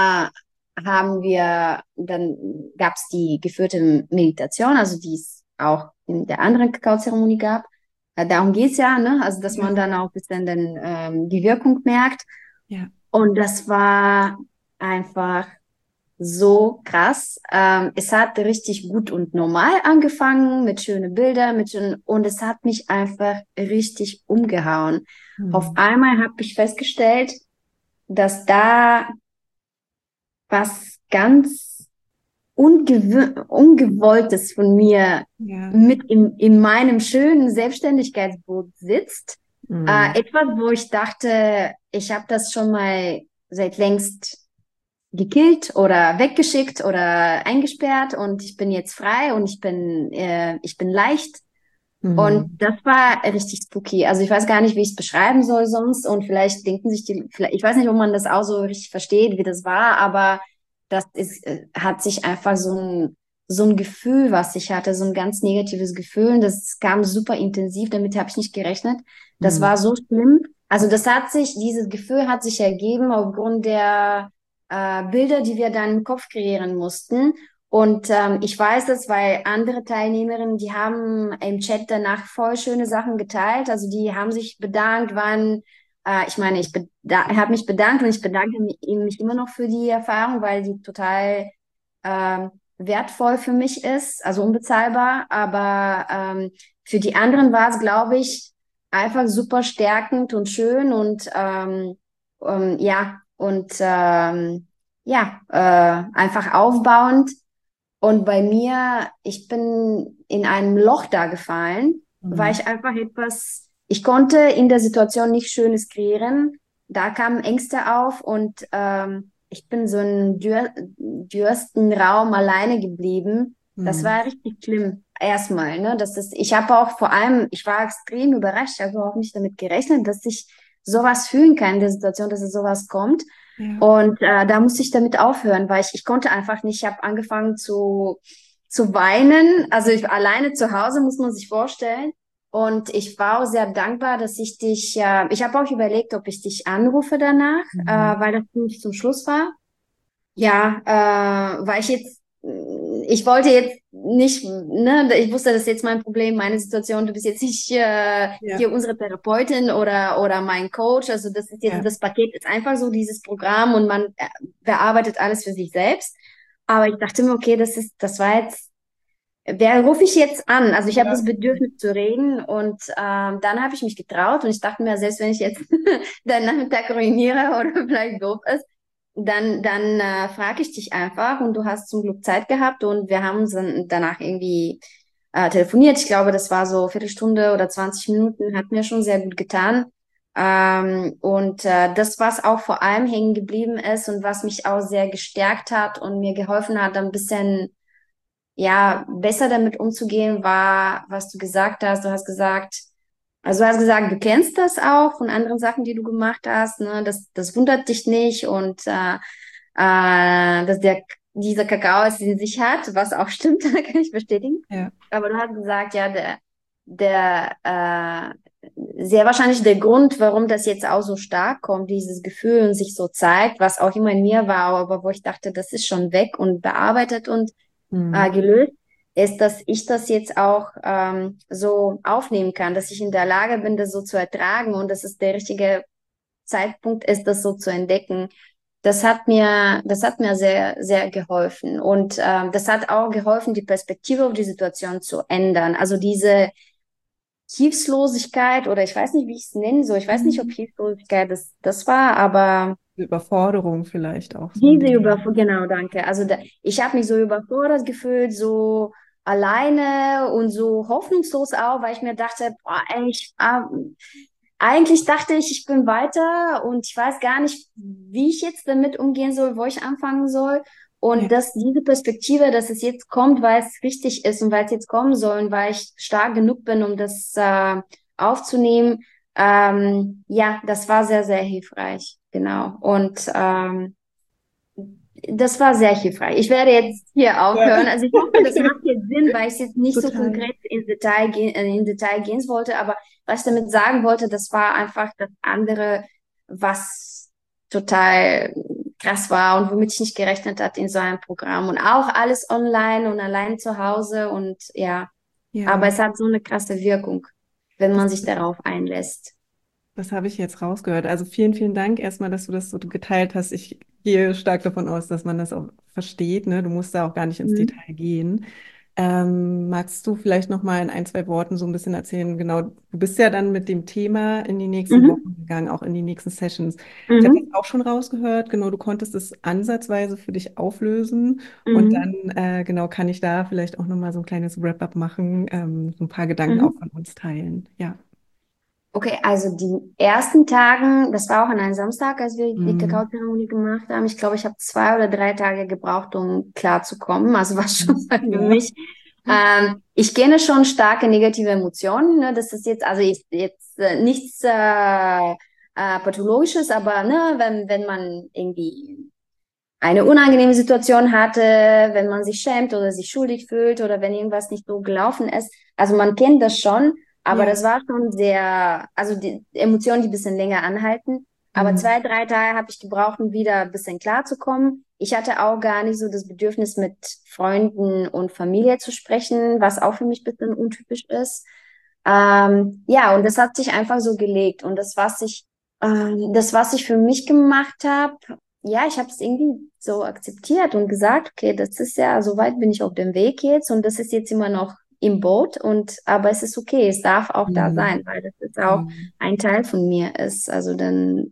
dann gab es die geführte Meditation, also die es auch in der anderen Kakaozeremonie gab. Darum geht's ja, ne? Also dass man Ja, dann auch ein bisschen die Wirkung merkt. ja. Und das war einfach so krass. Es hat richtig gut und normal angefangen, mit schönen Bildern, und es hat mich einfach richtig umgehauen. Auf Hm. einmal habe ich festgestellt, dass da was ganz Ungewolltes von mir Ja. mit in meinem schönen Selbstständigkeitsboot sitzt. Hm. Etwas, wo ich dachte, ich habe das schon mal seit längst gekillt oder weggeschickt oder eingesperrt und ich bin jetzt frei und ich bin leicht. Und Hm. das war richtig spooky. Also ich weiß gar nicht, wie ich es beschreiben soll sonst. Und vielleicht denken sich vielleicht, ich weiß nicht, ob man das auch so richtig versteht, wie das war, aber hat sich einfach so ein Gefühl, was ich hatte, so ein ganz negatives Gefühl. Und das kam super intensiv, damit habe ich nicht gerechnet. Das war Hm. so schlimm. Also dieses Gefühl hat sich ergeben aufgrund der Bilder, die wir dann im Kopf kreieren mussten. Und ich weiß es, weil andere Teilnehmerinnen, die haben im Chat danach voll schöne Sachen geteilt. Also die haben sich bedankt, ich meine, habe mich bedankt und ich bedanke mich immer noch für die Erfahrung, weil die total wertvoll für mich ist, also unbezahlbar. Aber für die anderen war es, glaube ich, einfach super stärkend und schön und ja, und einfach aufbauend. Und bei mir, ich bin in einem Loch da gefallen, weil Hm. ich einfach ich konnte in der Situation nichts Schönes kreieren. Da kamen Ängste auf und ich bin so in dürsten Raum alleine geblieben. Das Hm. war richtig schlimm. Erstmal, ne? Ich habe auch vor allem, ich war extrem überrascht, also auch nicht damit gerechnet, dass ich sowas fühlen kann in der Situation, dass es sowas kommt. Ja. Und da musste ich damit aufhören, weil ich konnte einfach nicht. Ich habe angefangen zu weinen. Also alleine zu Hause muss man sich vorstellen. Und ich war auch sehr dankbar, dass ich habe auch überlegt, ob ich dich anrufe danach, Mhm. weil das ziemlich zum Schluss war. Ja, weil ich wollte jetzt nicht, ne, ich wusste, das ist jetzt mein Problem, meine Situation, du bist jetzt nicht Ja, hier unsere Therapeutin oder mein Coach, also das ist jetzt, ja, das Paket ist einfach so dieses Programm und man bearbeitet alles für sich selbst. Aber ich dachte mir, okay, das war jetzt, wer rufe ich jetzt an? Also ich habe ja, das Bedürfnis zu reden und dann habe ich mich getraut und ich dachte mir, selbst wenn ich jetzt den Nachmittag ruiniere oder vielleicht doof ist, dann frage ich dich einfach und du hast zum Glück Zeit gehabt und wir haben uns dann danach irgendwie telefoniert. Ich glaube, das war so Viertelstunde oder 20 Minuten, hat mir schon sehr gut getan. Und das, was auch vor allem hängen geblieben ist und was mich auch sehr gestärkt hat und mir geholfen hat, ein bisschen ja, besser damit umzugehen, war, was du gesagt hast. Du hast gesagt, also du hast gesagt, du kennst das auch von anderen Sachen, die du gemacht hast, ne? Das wundert dich nicht und dass dieser Kakao es in sich hat, was auch stimmt, kann ich bestätigen. ja, Aber du hast gesagt, ja, sehr wahrscheinlich der Grund, warum das jetzt auch so stark kommt, dieses Gefühl und sich so zeigt, was auch immer in mir war, aber wo ich dachte, das ist schon weg und bearbeitet und hm, gelöst, ist, dass ich das jetzt auch so aufnehmen kann, dass ich in der Lage bin, das so zu ertragen und dass es der richtige Zeitpunkt ist, das so zu entdecken. Das hat mir sehr, sehr geholfen. Und das hat auch geholfen, die Perspektive auf die Situation zu ändern. Also diese Hilflosigkeit oder ich weiß nicht, wie ich es nennen soll. Ich weiß nicht, ob hm. Hilflosigkeit das war, aber Überforderung vielleicht auch so ein diese bisschen. Genau, danke. Also ich habe mich so überfordert gefühlt, so alleine und so hoffnungslos auch, weil ich mir dachte, boah, ey, eigentlich dachte ich, ich bin weiter und ich weiß gar nicht, wie ich jetzt damit umgehen soll, wo ich anfangen soll. Ja, Und dass diese Perspektive, dass es jetzt kommt, weil es richtig ist und weil es jetzt kommen soll und weil ich stark genug bin, um das aufzunehmen, ja, das war sehr, sehr hilfreich. Genau. Und das war sehr hilfreich. Ich werde jetzt hier ja, aufhören. Also ich hoffe, das okay, macht jetzt Sinn, weil ich jetzt nicht so total. konkret in Detail gehen wollte. Aber was ich damit sagen wollte, das war einfach das andere, was total krass war und womit ich nicht gerechnet hatte in so einem Programm. Und auch alles online und allein zu Hause. Und ja, aber Ja, es hat so eine krasse Wirkung, wenn das, man sich darauf einlässt. das habe ich jetzt rausgehört. Also vielen, vielen Dank erstmal, dass du das so geteilt hast. Ich gehe stark davon aus, dass man das auch versteht, ne? Du musst da auch gar nicht ins Mhm. Detail gehen. Magst du vielleicht noch mal in ein, zwei Worten so ein bisschen erzählen? Genau, du bist ja dann mit dem Thema in die nächsten Mhm. Wochen gegangen, auch in die nächsten Sessions. Ich habe das Mhm. auch schon rausgehört. Genau, du konntest es ansatzweise für dich auflösen und Mhm. dann genau kann ich da vielleicht auch noch mal so ein kleines Wrap-up machen, so ein paar Gedanken auch Mhm. von uns teilen. Ja. Okay, also die ersten Tagen, das war auch an einem Samstag, als wir die Mhm. Kakaozeremonie gemacht haben. Ich glaube, ich habe 2 oder 3 Tage gebraucht, um klarzukommen. Also war schon mal für Ja. mich. Ich kenne schon starke negative Emotionen. Ne? Das ist jetzt, also jetzt nichts Pathologisches, aber ne, wenn man irgendwie eine unangenehme Situation hatte, wenn man sich schämt oder sich schuldig fühlt oder wenn irgendwas nicht so gelaufen ist. Also man kennt das schon, aber Ja. das war schon sehr, also die Emotionen, die ein bisschen länger anhalten. Aber Mhm. 2, 3 Tage habe ich gebraucht, um wieder ein bisschen klarzukommen. Ich hatte auch gar nicht so das Bedürfnis, mit Freunden und Familie zu sprechen, was auch für mich ein bisschen untypisch ist. Ja, und das hat sich einfach so gelegt. Und das, was ich für mich gemacht habe, ja, ich habe es irgendwie so akzeptiert und gesagt, okay, das ist ja, so weit bin ich auf dem Weg jetzt und das ist jetzt immer noch im Boot aber es ist okay, es darf auch da Mhm. sein, weil das ist auch Mhm. ein Teil von mir ist. Also dann,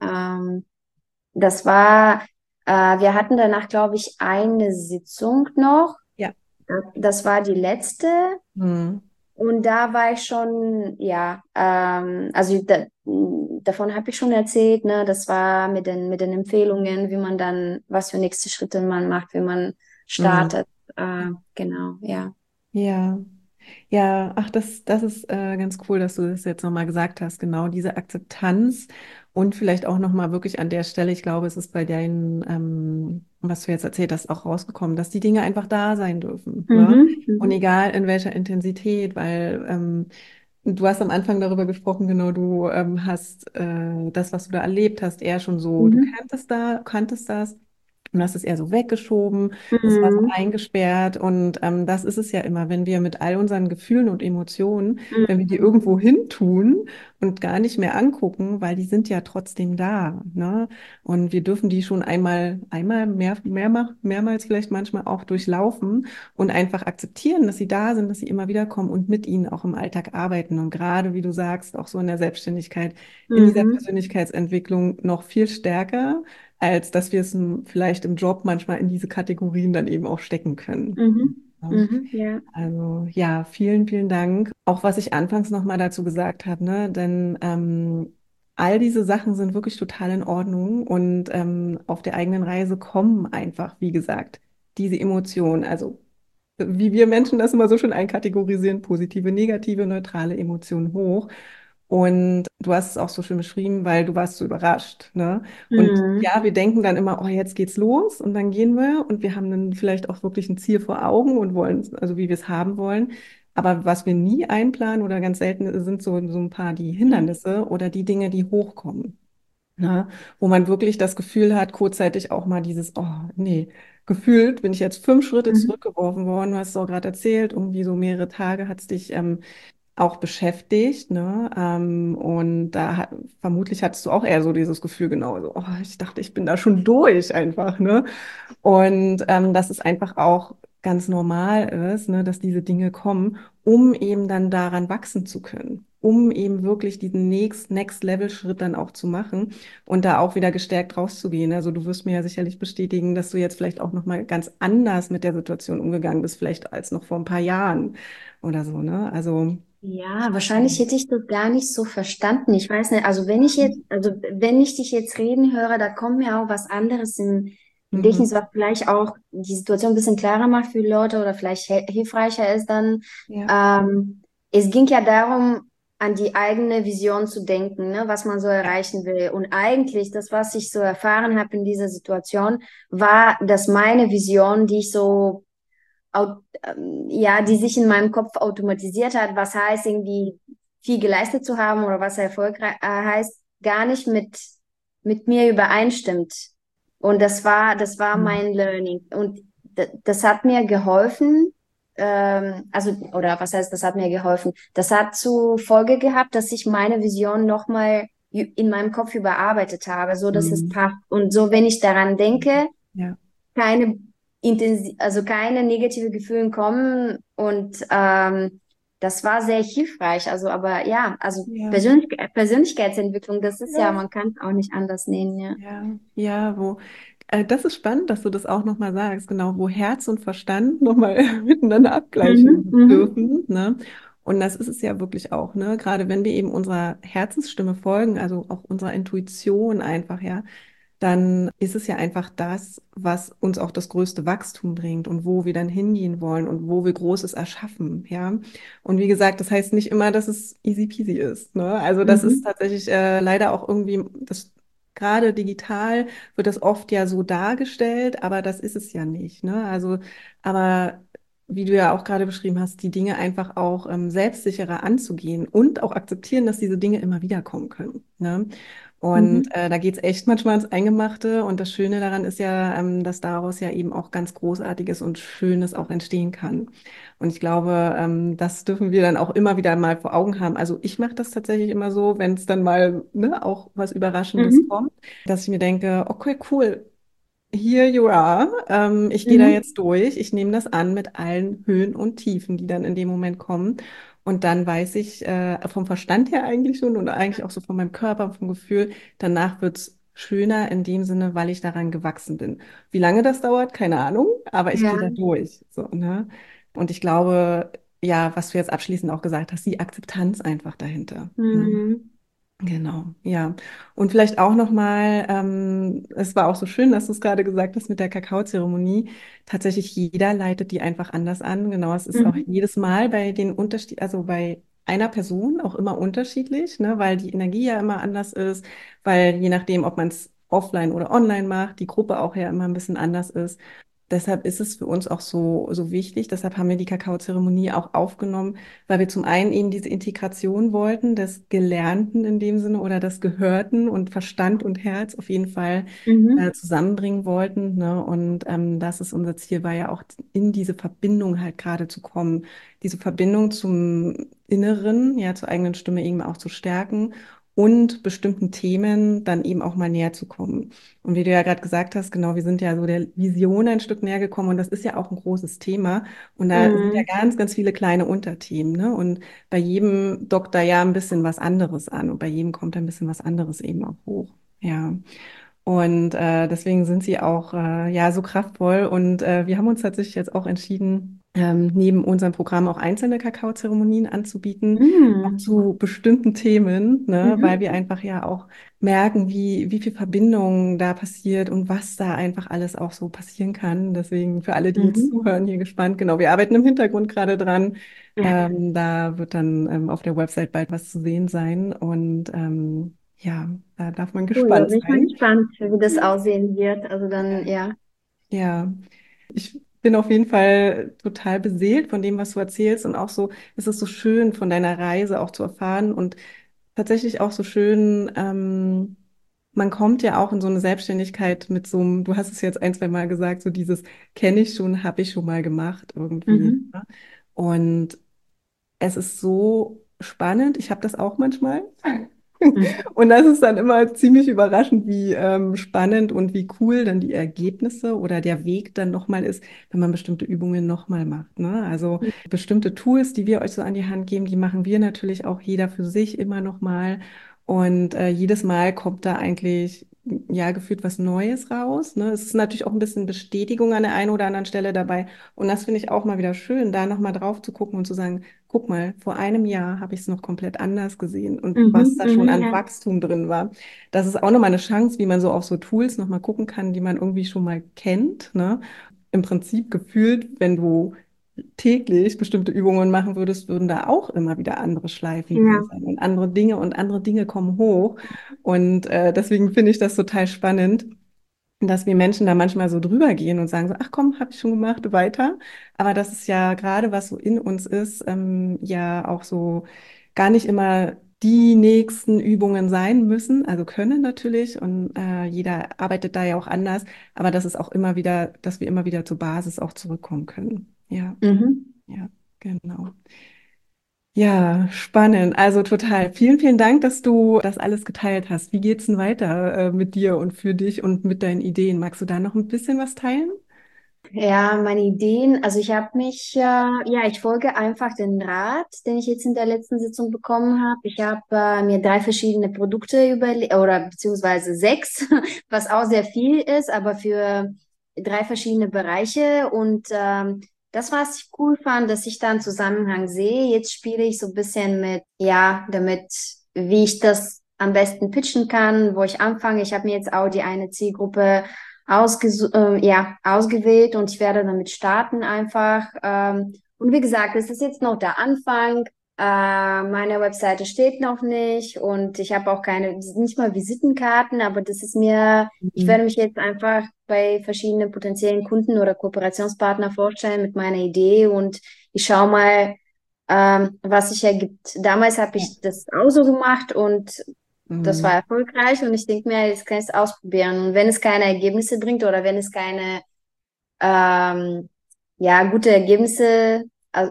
das war, wir hatten danach, glaube ich, eine Sitzung noch. Ja. Das war die letzte. Mhm. Und da war ich schon, ja, also davon habe ich schon erzählt, ne? Das war mit den Empfehlungen, wie man dann, was für nächste Schritte man macht, wie man Mhm. startet. Genau, ja. Ja. Ja, ach, das ist ganz cool, dass du das jetzt nochmal gesagt hast. Genau, diese Akzeptanz und vielleicht auch nochmal wirklich an der Stelle, ich glaube, es ist bei deinen, was du jetzt erzählt hast, auch rausgekommen, dass die Dinge einfach da sein dürfen, ne? Mhm, Und mhm, egal in welcher Intensität, weil du hast am Anfang darüber gesprochen, genau, du hast das, was du da erlebt hast, eher schon so, du mhm, kanntest das und hast es eher so weggeschoben, es war so Mhm. eingesperrt und das ist es ja immer, wenn wir mit all unseren Gefühlen und Emotionen, wenn wir die Mhm. irgendwo hin tun und gar nicht mehr angucken, weil die sind ja trotzdem da, ne? Und wir dürfen die schon einmal mehrmals vielleicht manchmal auch durchlaufen und einfach akzeptieren, dass sie da sind, dass sie immer wieder kommen und mit ihnen auch im Alltag arbeiten. Und gerade, wie du sagst, auch so in der Selbstständigkeit, in dieser Mhm. Persönlichkeitsentwicklung noch viel stärker, als dass wir es vielleicht im Job manchmal in diese Kategorien dann eben auch stecken können. Mhm. Ja. Mhm. Ja. Also ja, vielen Dank. Auch was ich anfangs nochmal dazu gesagt habe, ne? Denn all diese Sachen sind wirklich total in Ordnung und auf der eigenen Reise kommen einfach, wie gesagt, diese Emotionen. Also wie wir Menschen das immer so schön einkategorisieren, positive, negative, neutrale Emotionen hoch. Und du hast es auch so schön beschrieben, weil du warst so überrascht, ne? Und Mhm. ja, wir denken dann immer, oh, jetzt geht's los und dann gehen wir und wir haben dann vielleicht auch wirklich ein Ziel vor Augen und wollen, also wie wir es haben wollen. Aber was wir nie einplanen oder ganz selten sind so ein paar die Hindernisse oder die Dinge, die hochkommen. Ne? Wo man wirklich das Gefühl hat, kurzzeitig auch mal dieses, oh nee, gefühlt bin ich jetzt 5 Schritte Mhm. zurückgeworfen worden. Du hast es auch gerade erzählt, irgendwie so mehrere Tage hat es dich auch beschäftigt, ne? Und vermutlich hattest du auch eher so dieses Gefühl, genau so, oh, ich dachte, ich bin da schon durch einfach, ne? Und dass es einfach auch ganz normal ist, ne, dass diese Dinge kommen, um eben dann daran wachsen zu können, um eben wirklich diesen Next-Level-Schritt dann auch zu machen und da auch wieder gestärkt rauszugehen. Also du wirst mir ja sicherlich bestätigen, dass du jetzt vielleicht auch noch mal ganz anders mit der Situation umgegangen bist, vielleicht als noch vor ein paar Jahren oder so, ne? Also Ja, wahrscheinlich hätte ich das gar nicht so verstanden. Ich weiß nicht, also wenn ich dich jetzt reden höre, da kommt mir auch was anderes im Gedächtnis, mhm. was vielleicht auch die Situation ein bisschen klarer macht für die Leute oder vielleicht hilfreicher ist dann. Ja. Ähm, Es ging ja darum, an die eigene Vision zu denken, ne, was man so Ja. erreichen will. Und eigentlich, das, was ich so erfahren habe in dieser Situation, war, dass meine Vision, die ich so ja, die sich in meinem Kopf automatisiert hat, was heißt irgendwie viel geleistet zu haben oder was erfolgreich heißt, gar nicht mit mir übereinstimmt. Und das war Mhm. mein Learning. Und das hat mir geholfen, also, oder was heißt, das hat mir geholfen? Das hat zur Folge gehabt, dass ich meine Vision nochmal in meinem Kopf überarbeitet habe, so dass es Mhm. passt. Und so, wenn ich daran denke, Ja. keine also keine negative Gefühle kommen und das war sehr hilfreich. Also, aber ja, also Ja. Persönlichkeitsentwicklung, das ist ja, Ja. man kann es auch nicht anders nennen, ja. Ja, ja, das ist spannend, dass du das auch nochmal sagst, genau, wo Herz und Verstand nochmal miteinander Mhm, abgleichen mhm, dürfen, ne? Und das ist es ja wirklich auch, ne? Gerade wenn wir eben unserer Herzensstimme folgen, also auch unserer Intuition einfach, ja, dann ist es ja einfach das, was uns auch das größte Wachstum bringt und wo wir dann hingehen wollen und wo wir Großes erschaffen, ja. Und wie gesagt, das heißt nicht immer, dass es easy peasy ist, ne? Also das ist mhm, tatsächlich leider auch irgendwie, das gerade digital wird das oft ja so dargestellt, aber das ist es ja nicht, ne? Also, aber wie du ja auch gerade beschrieben hast, die Dinge einfach auch selbstsicherer anzugehen und auch akzeptieren, dass diese Dinge immer wieder kommen können, ne? Und mhm, da geht's echt manchmal ins Eingemachte. Und das Schöne daran ist ja, dass daraus ja eben auch ganz Großartiges und Schönes auch entstehen kann. Und ich glaube, das dürfen wir dann auch immer wieder mal vor Augen haben. Also ich mache das tatsächlich immer so, wenn es dann mal ne, auch was Überraschendes mhm, kommt, dass ich mir denke, okay, cool, here you are. Ich gehe da mhm, jetzt durch. Ich nehme das an mit allen Höhen und Tiefen, die dann in dem Moment kommen. Und dann weiß ich vom Verstand her eigentlich schon und eigentlich auch so von meinem Körper, vom Gefühl, danach wird's schöner in dem Sinne, weil ich daran gewachsen bin. Wie lange das dauert, keine Ahnung, aber ich gehe ja, da durch. So, ne? Und ich glaube, ja, was du jetzt abschließend auch gesagt hast, die Akzeptanz einfach dahinter. Ne? mhm, Genau, ja. Und vielleicht auch nochmal, es war auch so schön, dass du es gerade gesagt hast mit der Kakaozeremonie. Tatsächlich jeder leitet die einfach anders an. Genau, es ist auch mhm, jedes Mal bei den Unterschied, also bei einer Person auch immer unterschiedlich, ne, weil die Energie ja immer anders ist, weil je nachdem, ob man es offline oder online macht, die Gruppe auch ja immer ein bisschen anders ist. deshalb ist es für uns auch so wichtig. Deshalb haben wir die Kakaozeremonie auch aufgenommen, weil wir zum einen eben diese Integration wollten, des Gelernten in dem Sinne oder des Gehörten und Verstand und Herz auf jeden Fall Mhm. zusammenbringen wollten. Ne? Und das ist unser Ziel, war ja auch in diese Verbindung halt gerade zu kommen, diese Verbindung zum Inneren, ja, zur eigenen Stimme eben auch zu stärken und bestimmten Themen dann eben auch mal näher zu kommen. Und wie du ja gerade gesagt hast, genau, wir sind ja so der Vision ein Stück näher gekommen und das ist ja auch ein großes Thema. Und da sind ja Mhm. ganz, ganz viele kleine Unterthemen, ne? Und bei jedem dockt da ja ein bisschen was anderes an und bei jedem kommt ein bisschen was anderes eben auch hoch. Ja. Und deswegen sind sie auch ja so kraftvoll. Und wir haben uns tatsächlich jetzt auch entschieden, neben unserem Programm auch einzelne Kakaozeremonien anzubieten, auch Mhm. zu bestimmten Themen, ne, weil Mhm. wir einfach ja auch merken, wie viel Verbindung da passiert und was da einfach alles auch so passieren kann. Deswegen für alle, die jetzt Mhm. zuhören, hier gespannt. Genau, wir arbeiten im Hintergrund gerade dran. Ja. Da wird dann auf der Website bald was zu sehen sein. Und ja, da darf man Cool, da gespannt bin ich mal sein. gespannt, wie das aussehen wird. Also dann, ja. Ja, ich bin auf jeden Fall total beseelt von dem, was du erzählst und auch so, es ist so schön von deiner Reise auch zu erfahren und tatsächlich auch so schön, man kommt ja auch in so eine Selbstständigkeit mit so einem, du hast es jetzt ein, zwei Mal gesagt, so dieses kenne ich schon, habe ich schon mal gemacht irgendwie. Mhm. Ne? Und es ist so spannend, ich habe das auch manchmal. Mhm. Und das ist dann immer ziemlich überraschend, wie spannend und wie cool dann die Ergebnisse oder der Weg dann nochmal ist, wenn man bestimmte Übungen nochmal macht. Ne? Also bestimmte Tools, die wir euch so an die Hand geben, die machen wir natürlich auch jeder für sich immer nochmal. Und jedes Mal kommt da eigentlich ja gefühlt was Neues raus. Ne? Es ist natürlich auch ein bisschen Bestätigung an der einen oder anderen Stelle dabei. Und das finde ich auch mal wieder schön, da nochmal drauf zu gucken und zu sagen, guck mal, vor einem Jahr habe ich es noch komplett anders gesehen und was Mhm. da schon Mhm. an Ja. Wachstum drin war. Das ist auch nochmal eine Chance, wie man so auf so Tools nochmal gucken kann, die man irgendwie schon mal kennt. Ne? Im Prinzip gefühlt, wenn du täglich bestimmte Übungen machen würdest, würden da auch immer wieder andere Schleifen drin Ja. sein und andere Dinge kommen hoch. Und deswegen finde ich das total spannend, dass wir Menschen da manchmal so drüber gehen und sagen so, ach komm, habe ich schon gemacht, weiter. Aber das ist ja gerade, was so in uns ist, ja auch so gar nicht immer die nächsten Übungen sein müssen, also können natürlich und jeder arbeitet da ja auch anders, aber das ist auch immer wieder, dass wir immer wieder zur Basis auch zurückkommen können. Ja, Mhm. ja, genau. Ja, spannend. Also total. Vielen, vielen Dank, dass du das alles geteilt hast. Wie geht's denn weiter, mit dir und für dich und mit deinen Ideen? Magst du da noch ein bisschen was teilen? Ja, meine Ideen, also ich habe mich, ja, ich folge einfach den Rat, den ich jetzt in der letzten Sitzung bekommen habe. Ich habe mir drei verschiedene Produkte überlegt, oder beziehungsweise sechs, was auch sehr viel ist, aber für drei verschiedene Bereiche. Und das, was ich cool fand, dass ich da einen Zusammenhang sehe. Jetzt spiele ich so ein bisschen mit, ja, damit, wie ich das am besten pitchen kann, wo ich anfange. Ich habe mir jetzt auch die eine Zielgruppe ja, ausgewählt und ich werde damit starten einfach. Und wie gesagt, es ist jetzt noch der Anfang. Meine Webseite steht noch nicht und ich habe auch keine, nicht mal Visitenkarten, aber das ist mir, ich Mhm. werde mich jetzt einfach bei verschiedenen potenziellen Kunden oder Kooperationspartner vorstellen mit meiner Idee und ich schaue mal, was sich ergibt. Damals habe Ja. ich das auch so gemacht und das war Mhm. erfolgreich und ich denke mir, jetzt kann ich es ausprobieren. Und wenn es keine Ergebnisse bringt oder wenn es keine ähm, ja, gute Ergebnisse,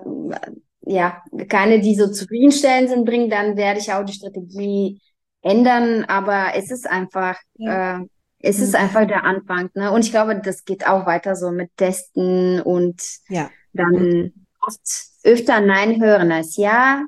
ja, keine, die so zufriedenstellend sind, bringen, dann werde ich auch die Strategie ändern. Aber Ja. es ist Mhm. einfach der Anfang, ne? Und ich glaube, das geht auch weiter so mit Testen und Ja. Mhm. dann oft öfter Nein hören als Ja.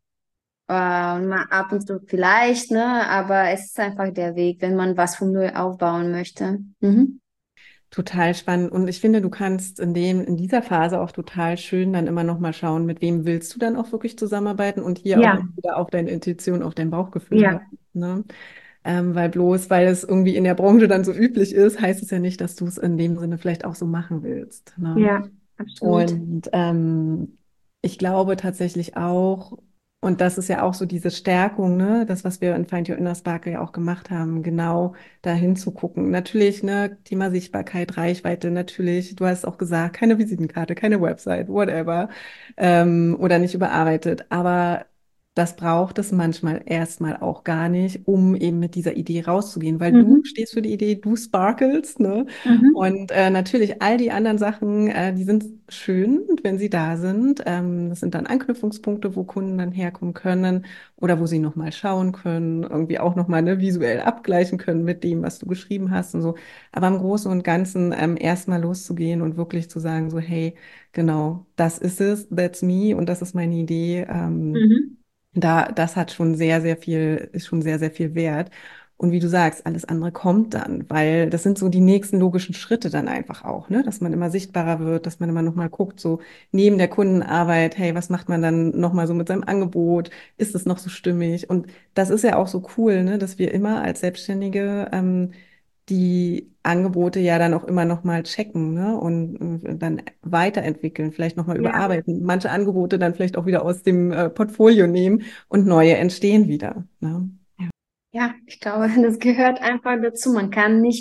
Mal ab und zu vielleicht, ne? Aber es ist einfach der Weg, wenn man was von Null aufbauen möchte. Mhm. Total spannend. Und ich finde, du kannst in dieser Phase auch total schön dann immer noch mal schauen, mit wem willst du dann auch wirklich zusammenarbeiten und hier auch Ja, immer wieder auf deine Intuition, auf dein Bauchgefühl hören. ja, Ne? Weil bloß, weil es irgendwie in der Branche dann so üblich ist, heißt es ja nicht, dass du es in dem Sinne vielleicht auch so machen willst. Ne? ja, absolut. Und ich glaube tatsächlich auch, Und das ist ja auch so diese Stärkung, ne? Das, was wir in Find Your Inner Sparkle ja auch gemacht haben, genau dahin zu gucken. Natürlich, ne, Thema Sichtbarkeit, Reichweite, natürlich, du hast auch gesagt, keine Visitenkarte, keine Website, whatever, oder nicht überarbeitet. Aber das braucht es manchmal erstmal auch gar nicht, um eben mit dieser Idee rauszugehen, weil du Mhm. stehst für die Idee, du sparkelst, ne? Mhm. Und natürlich all die anderen Sachen, die sind schön, wenn sie da sind. Das sind dann Anknüpfungspunkte, wo Kunden dann herkommen können oder wo sie nochmal schauen können, irgendwie auch nochmal ne, visuell abgleichen können mit dem, was du geschrieben hast und so. Aber im Großen und Ganzen erstmal loszugehen und wirklich zu sagen, so, hey, genau, das ist es, that's me und das ist meine Idee. Mhm. Das hat schon sehr, sehr viel, ist schon sehr, sehr viel wert. Und wie du sagst, alles andere kommt dann, weil das sind so die nächsten logischen Schritte dann einfach auch, ne? Dass man immer sichtbarer wird, dass man immer nochmal guckt, so neben der Kundenarbeit, hey, was macht man dann nochmal so mit seinem Angebot? Ist es noch so stimmig? Und das ist ja auch so cool, ne? Dass wir immer als Selbstständige die Angebote ja dann auch immer noch mal checken, ne? Und dann weiterentwickeln, vielleicht noch mal Ja. überarbeiten. Manche Angebote dann vielleicht auch wieder aus dem Portfolio nehmen und neue entstehen wieder. Ne? Ja, ich glaube, das gehört einfach dazu. Man kann nicht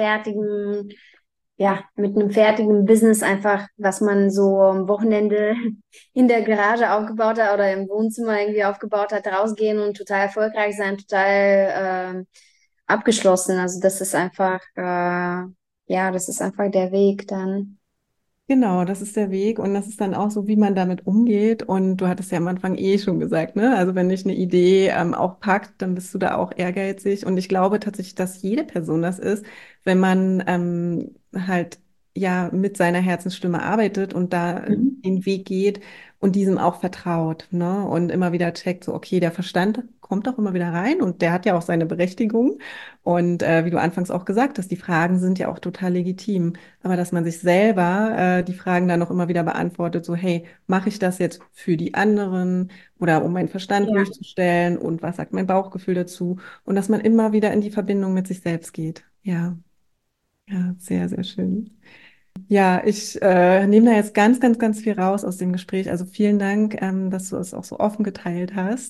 mit einem fertigen Business einfach, was man so am Wochenende in der Garage aufgebaut hat oder im Wohnzimmer irgendwie aufgebaut hat, rausgehen und total erfolgreich sein, total abgeschlossen. Also das ist einfach, ja, das ist einfach der Weg dann. Genau, das ist der Weg und das ist dann auch so, wie man damit umgeht. Und du hattest ja am Anfang eh schon gesagt, ne? Also wenn dich eine Idee auch packt, dann bist du da auch ehrgeizig. Und ich glaube tatsächlich, dass jede Person das ist, wenn man halt ja mit seiner Herzensstimme arbeitet und da Mhm. den Weg geht und diesem auch vertraut, ne? Und immer wieder checkt, so okay, der Verstand kommt auch immer wieder rein und der hat ja auch seine Berechtigung. Und wie du anfangs auch gesagt hast, die Fragen sind ja auch total legitim. Aber dass man sich selber die Fragen dann noch immer wieder beantwortet, so hey, mache ich das jetzt für die anderen oder um meinen Verstand Ja. ruhig zu stellen und was sagt mein Bauchgefühl dazu? Und dass man immer wieder in die Verbindung mit sich selbst geht. Ja, ja, sehr, sehr schön. Ja, ich nehme da jetzt ganz, ganz, ganz viel raus aus dem Gespräch. Also vielen Dank, dass du es auch so offen geteilt hast.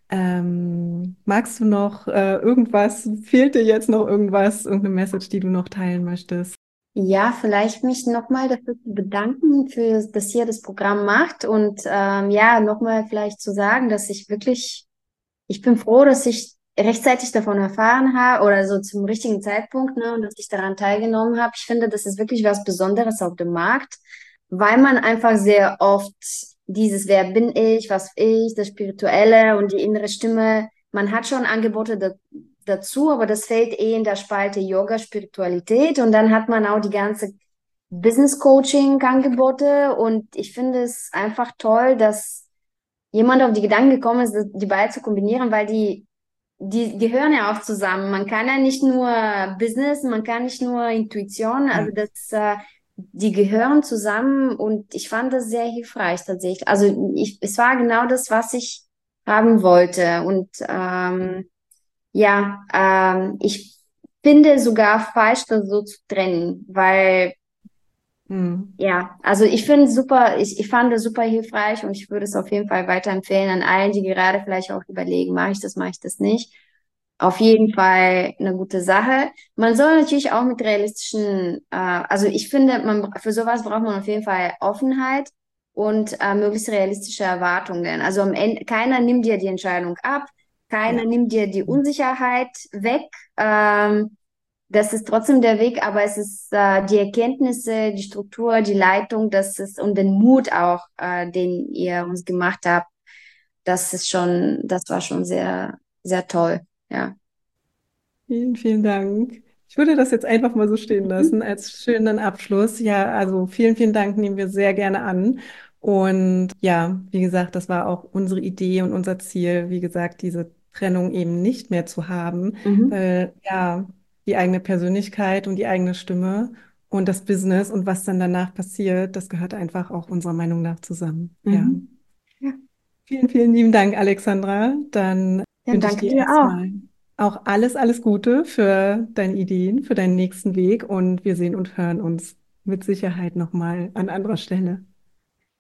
Magst du noch irgendwas? Fehlt dir jetzt noch irgendwas, irgendeine Message, die du noch teilen möchtest? Ja, vielleicht mich nochmal dafür zu bedanken, für, dass ihr das Programm macht und ja, nochmal vielleicht zu sagen, dass ich bin froh, dass ich rechtzeitig davon erfahren habe oder so zum richtigen Zeitpunkt, ne, und dass ich daran teilgenommen habe. Ich finde, das ist wirklich was Besonderes auf dem Markt, weil man einfach sehr oft dieses Wer bin ich, was ich, das Spirituelle und die innere Stimme, man hat schon Angebote dazu, aber das fällt eh in der Spalte Yoga, Spiritualität und dann hat man auch die ganze Business Coaching Angebote und ich finde es einfach toll, dass jemand auf die Gedanken gekommen ist, die beide zu kombinieren, weil die gehören ja auch zusammen. Man kann ja nicht nur Business, man kann nicht nur Intuition, Ja. also die gehören zusammen und ich fand das sehr hilfreich tatsächlich. Also es war genau das, was ich haben wollte und ja, ich finde sogar falsch, das so zu trennen, weil Hm. ja, also ich finde super, ich fand das super hilfreich und ich würde es auf jeden Fall weiterempfehlen an allen, die gerade vielleicht auch überlegen, mache ich das nicht. Auf jeden Fall eine gute Sache. Man soll natürlich auch mit also ich finde, für sowas braucht man auf jeden Fall Offenheit und möglichst realistische Erwartungen. Also am Ende, keiner nimmt dir die Entscheidung ab, keiner Ja. nimmt dir die Unsicherheit weg. Das ist trotzdem der Weg, aber es ist die Erkenntnisse, die Struktur, die Leitung, das ist und den Mut auch, den ihr uns gemacht habt, das war schon sehr, sehr toll. Ja. Vielen, vielen Dank. Ich würde das jetzt einfach mal so stehen lassen als schönen Abschluss. Ja, also vielen, vielen Dank nehmen wir sehr gerne an. Und ja, wie gesagt, das war auch unsere Idee und unser Ziel, wie gesagt, diese Trennung eben nicht mehr zu haben, Mhm. weil ja, die eigene Persönlichkeit und die eigene Stimme und das Business und was dann danach passiert, das gehört einfach auch unserer Meinung nach zusammen. Ja. Mhm. Ja. Vielen, vielen lieben Dank, Alexandra. Dann Ja, wünsche ich danke dir dir auch. erstmal auch alles, alles Gute für deine Ideen, für deinen nächsten Weg und wir sehen und hören uns mit Sicherheit nochmal an anderer Stelle.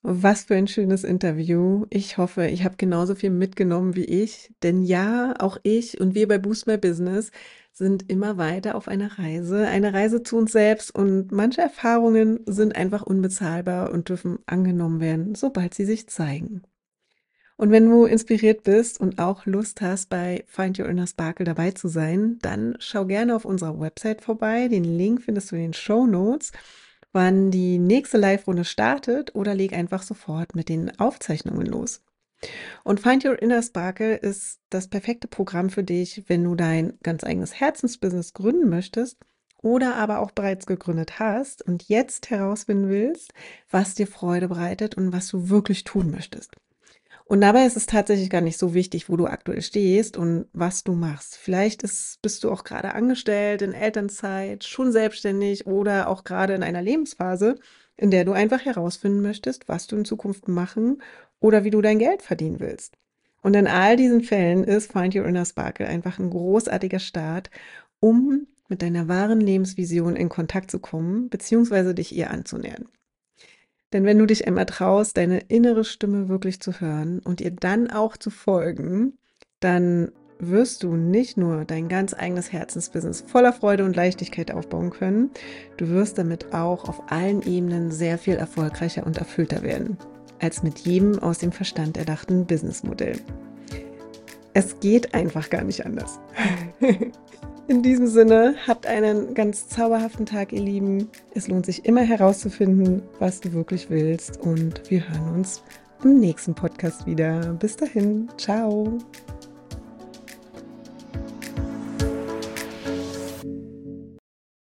Was für ein schönes Interview. Ich hoffe, ich habe genauso viel mitgenommen wie ich. Denn ja, auch ich und wir bei Boost My Business sind immer weiter auf einer Reise. Eine Reise zu uns selbst. Und manche Erfahrungen sind einfach unbezahlbar und dürfen angenommen werden, sobald sie sich zeigen. Und wenn du inspiriert bist und auch Lust hast, bei Find Your Inner Sparkle dabei zu sein, dann schau gerne auf unserer Website vorbei. Den Link findest du in den Shownotes, wann die nächste Live-Runde startet, oder leg einfach sofort mit den Aufzeichnungen los. Und Find Your Inner Sparkle ist das perfekte Programm für dich, wenn du dein ganz eigenes Herzensbusiness gründen möchtest oder aber auch bereits gegründet hast und jetzt herausfinden willst, was dir Freude bereitet und was du wirklich tun möchtest. Und dabei ist es tatsächlich gar nicht so wichtig, wo du aktuell stehst und was du machst. Vielleicht bist du auch gerade angestellt, in Elternzeit, schon selbstständig oder auch gerade in einer Lebensphase, in der du einfach herausfinden möchtest, was du in Zukunft machen oder wie du dein Geld verdienen willst. Und in all diesen Fällen ist Find Your Inner Sparkle einfach ein großartiger Start, um mit deiner wahren Lebensvision in Kontakt zu kommen, beziehungsweise dich ihr anzunähern. Denn wenn du dich einmal traust, deine innere Stimme wirklich zu hören und ihr dann auch zu folgen, dann wirst du nicht nur dein ganz eigenes Herzensbusiness voller Freude und Leichtigkeit aufbauen können, du wirst damit auch auf allen Ebenen sehr viel erfolgreicher und erfüllter werden, als mit jedem aus dem Verstand erdachten Businessmodell. Es geht einfach gar nicht anders. In diesem Sinne, habt einen ganz zauberhaften Tag, ihr Lieben. Es lohnt sich immer herauszufinden, was du wirklich willst. Und wir hören uns im nächsten Podcast wieder. Bis dahin, ciao.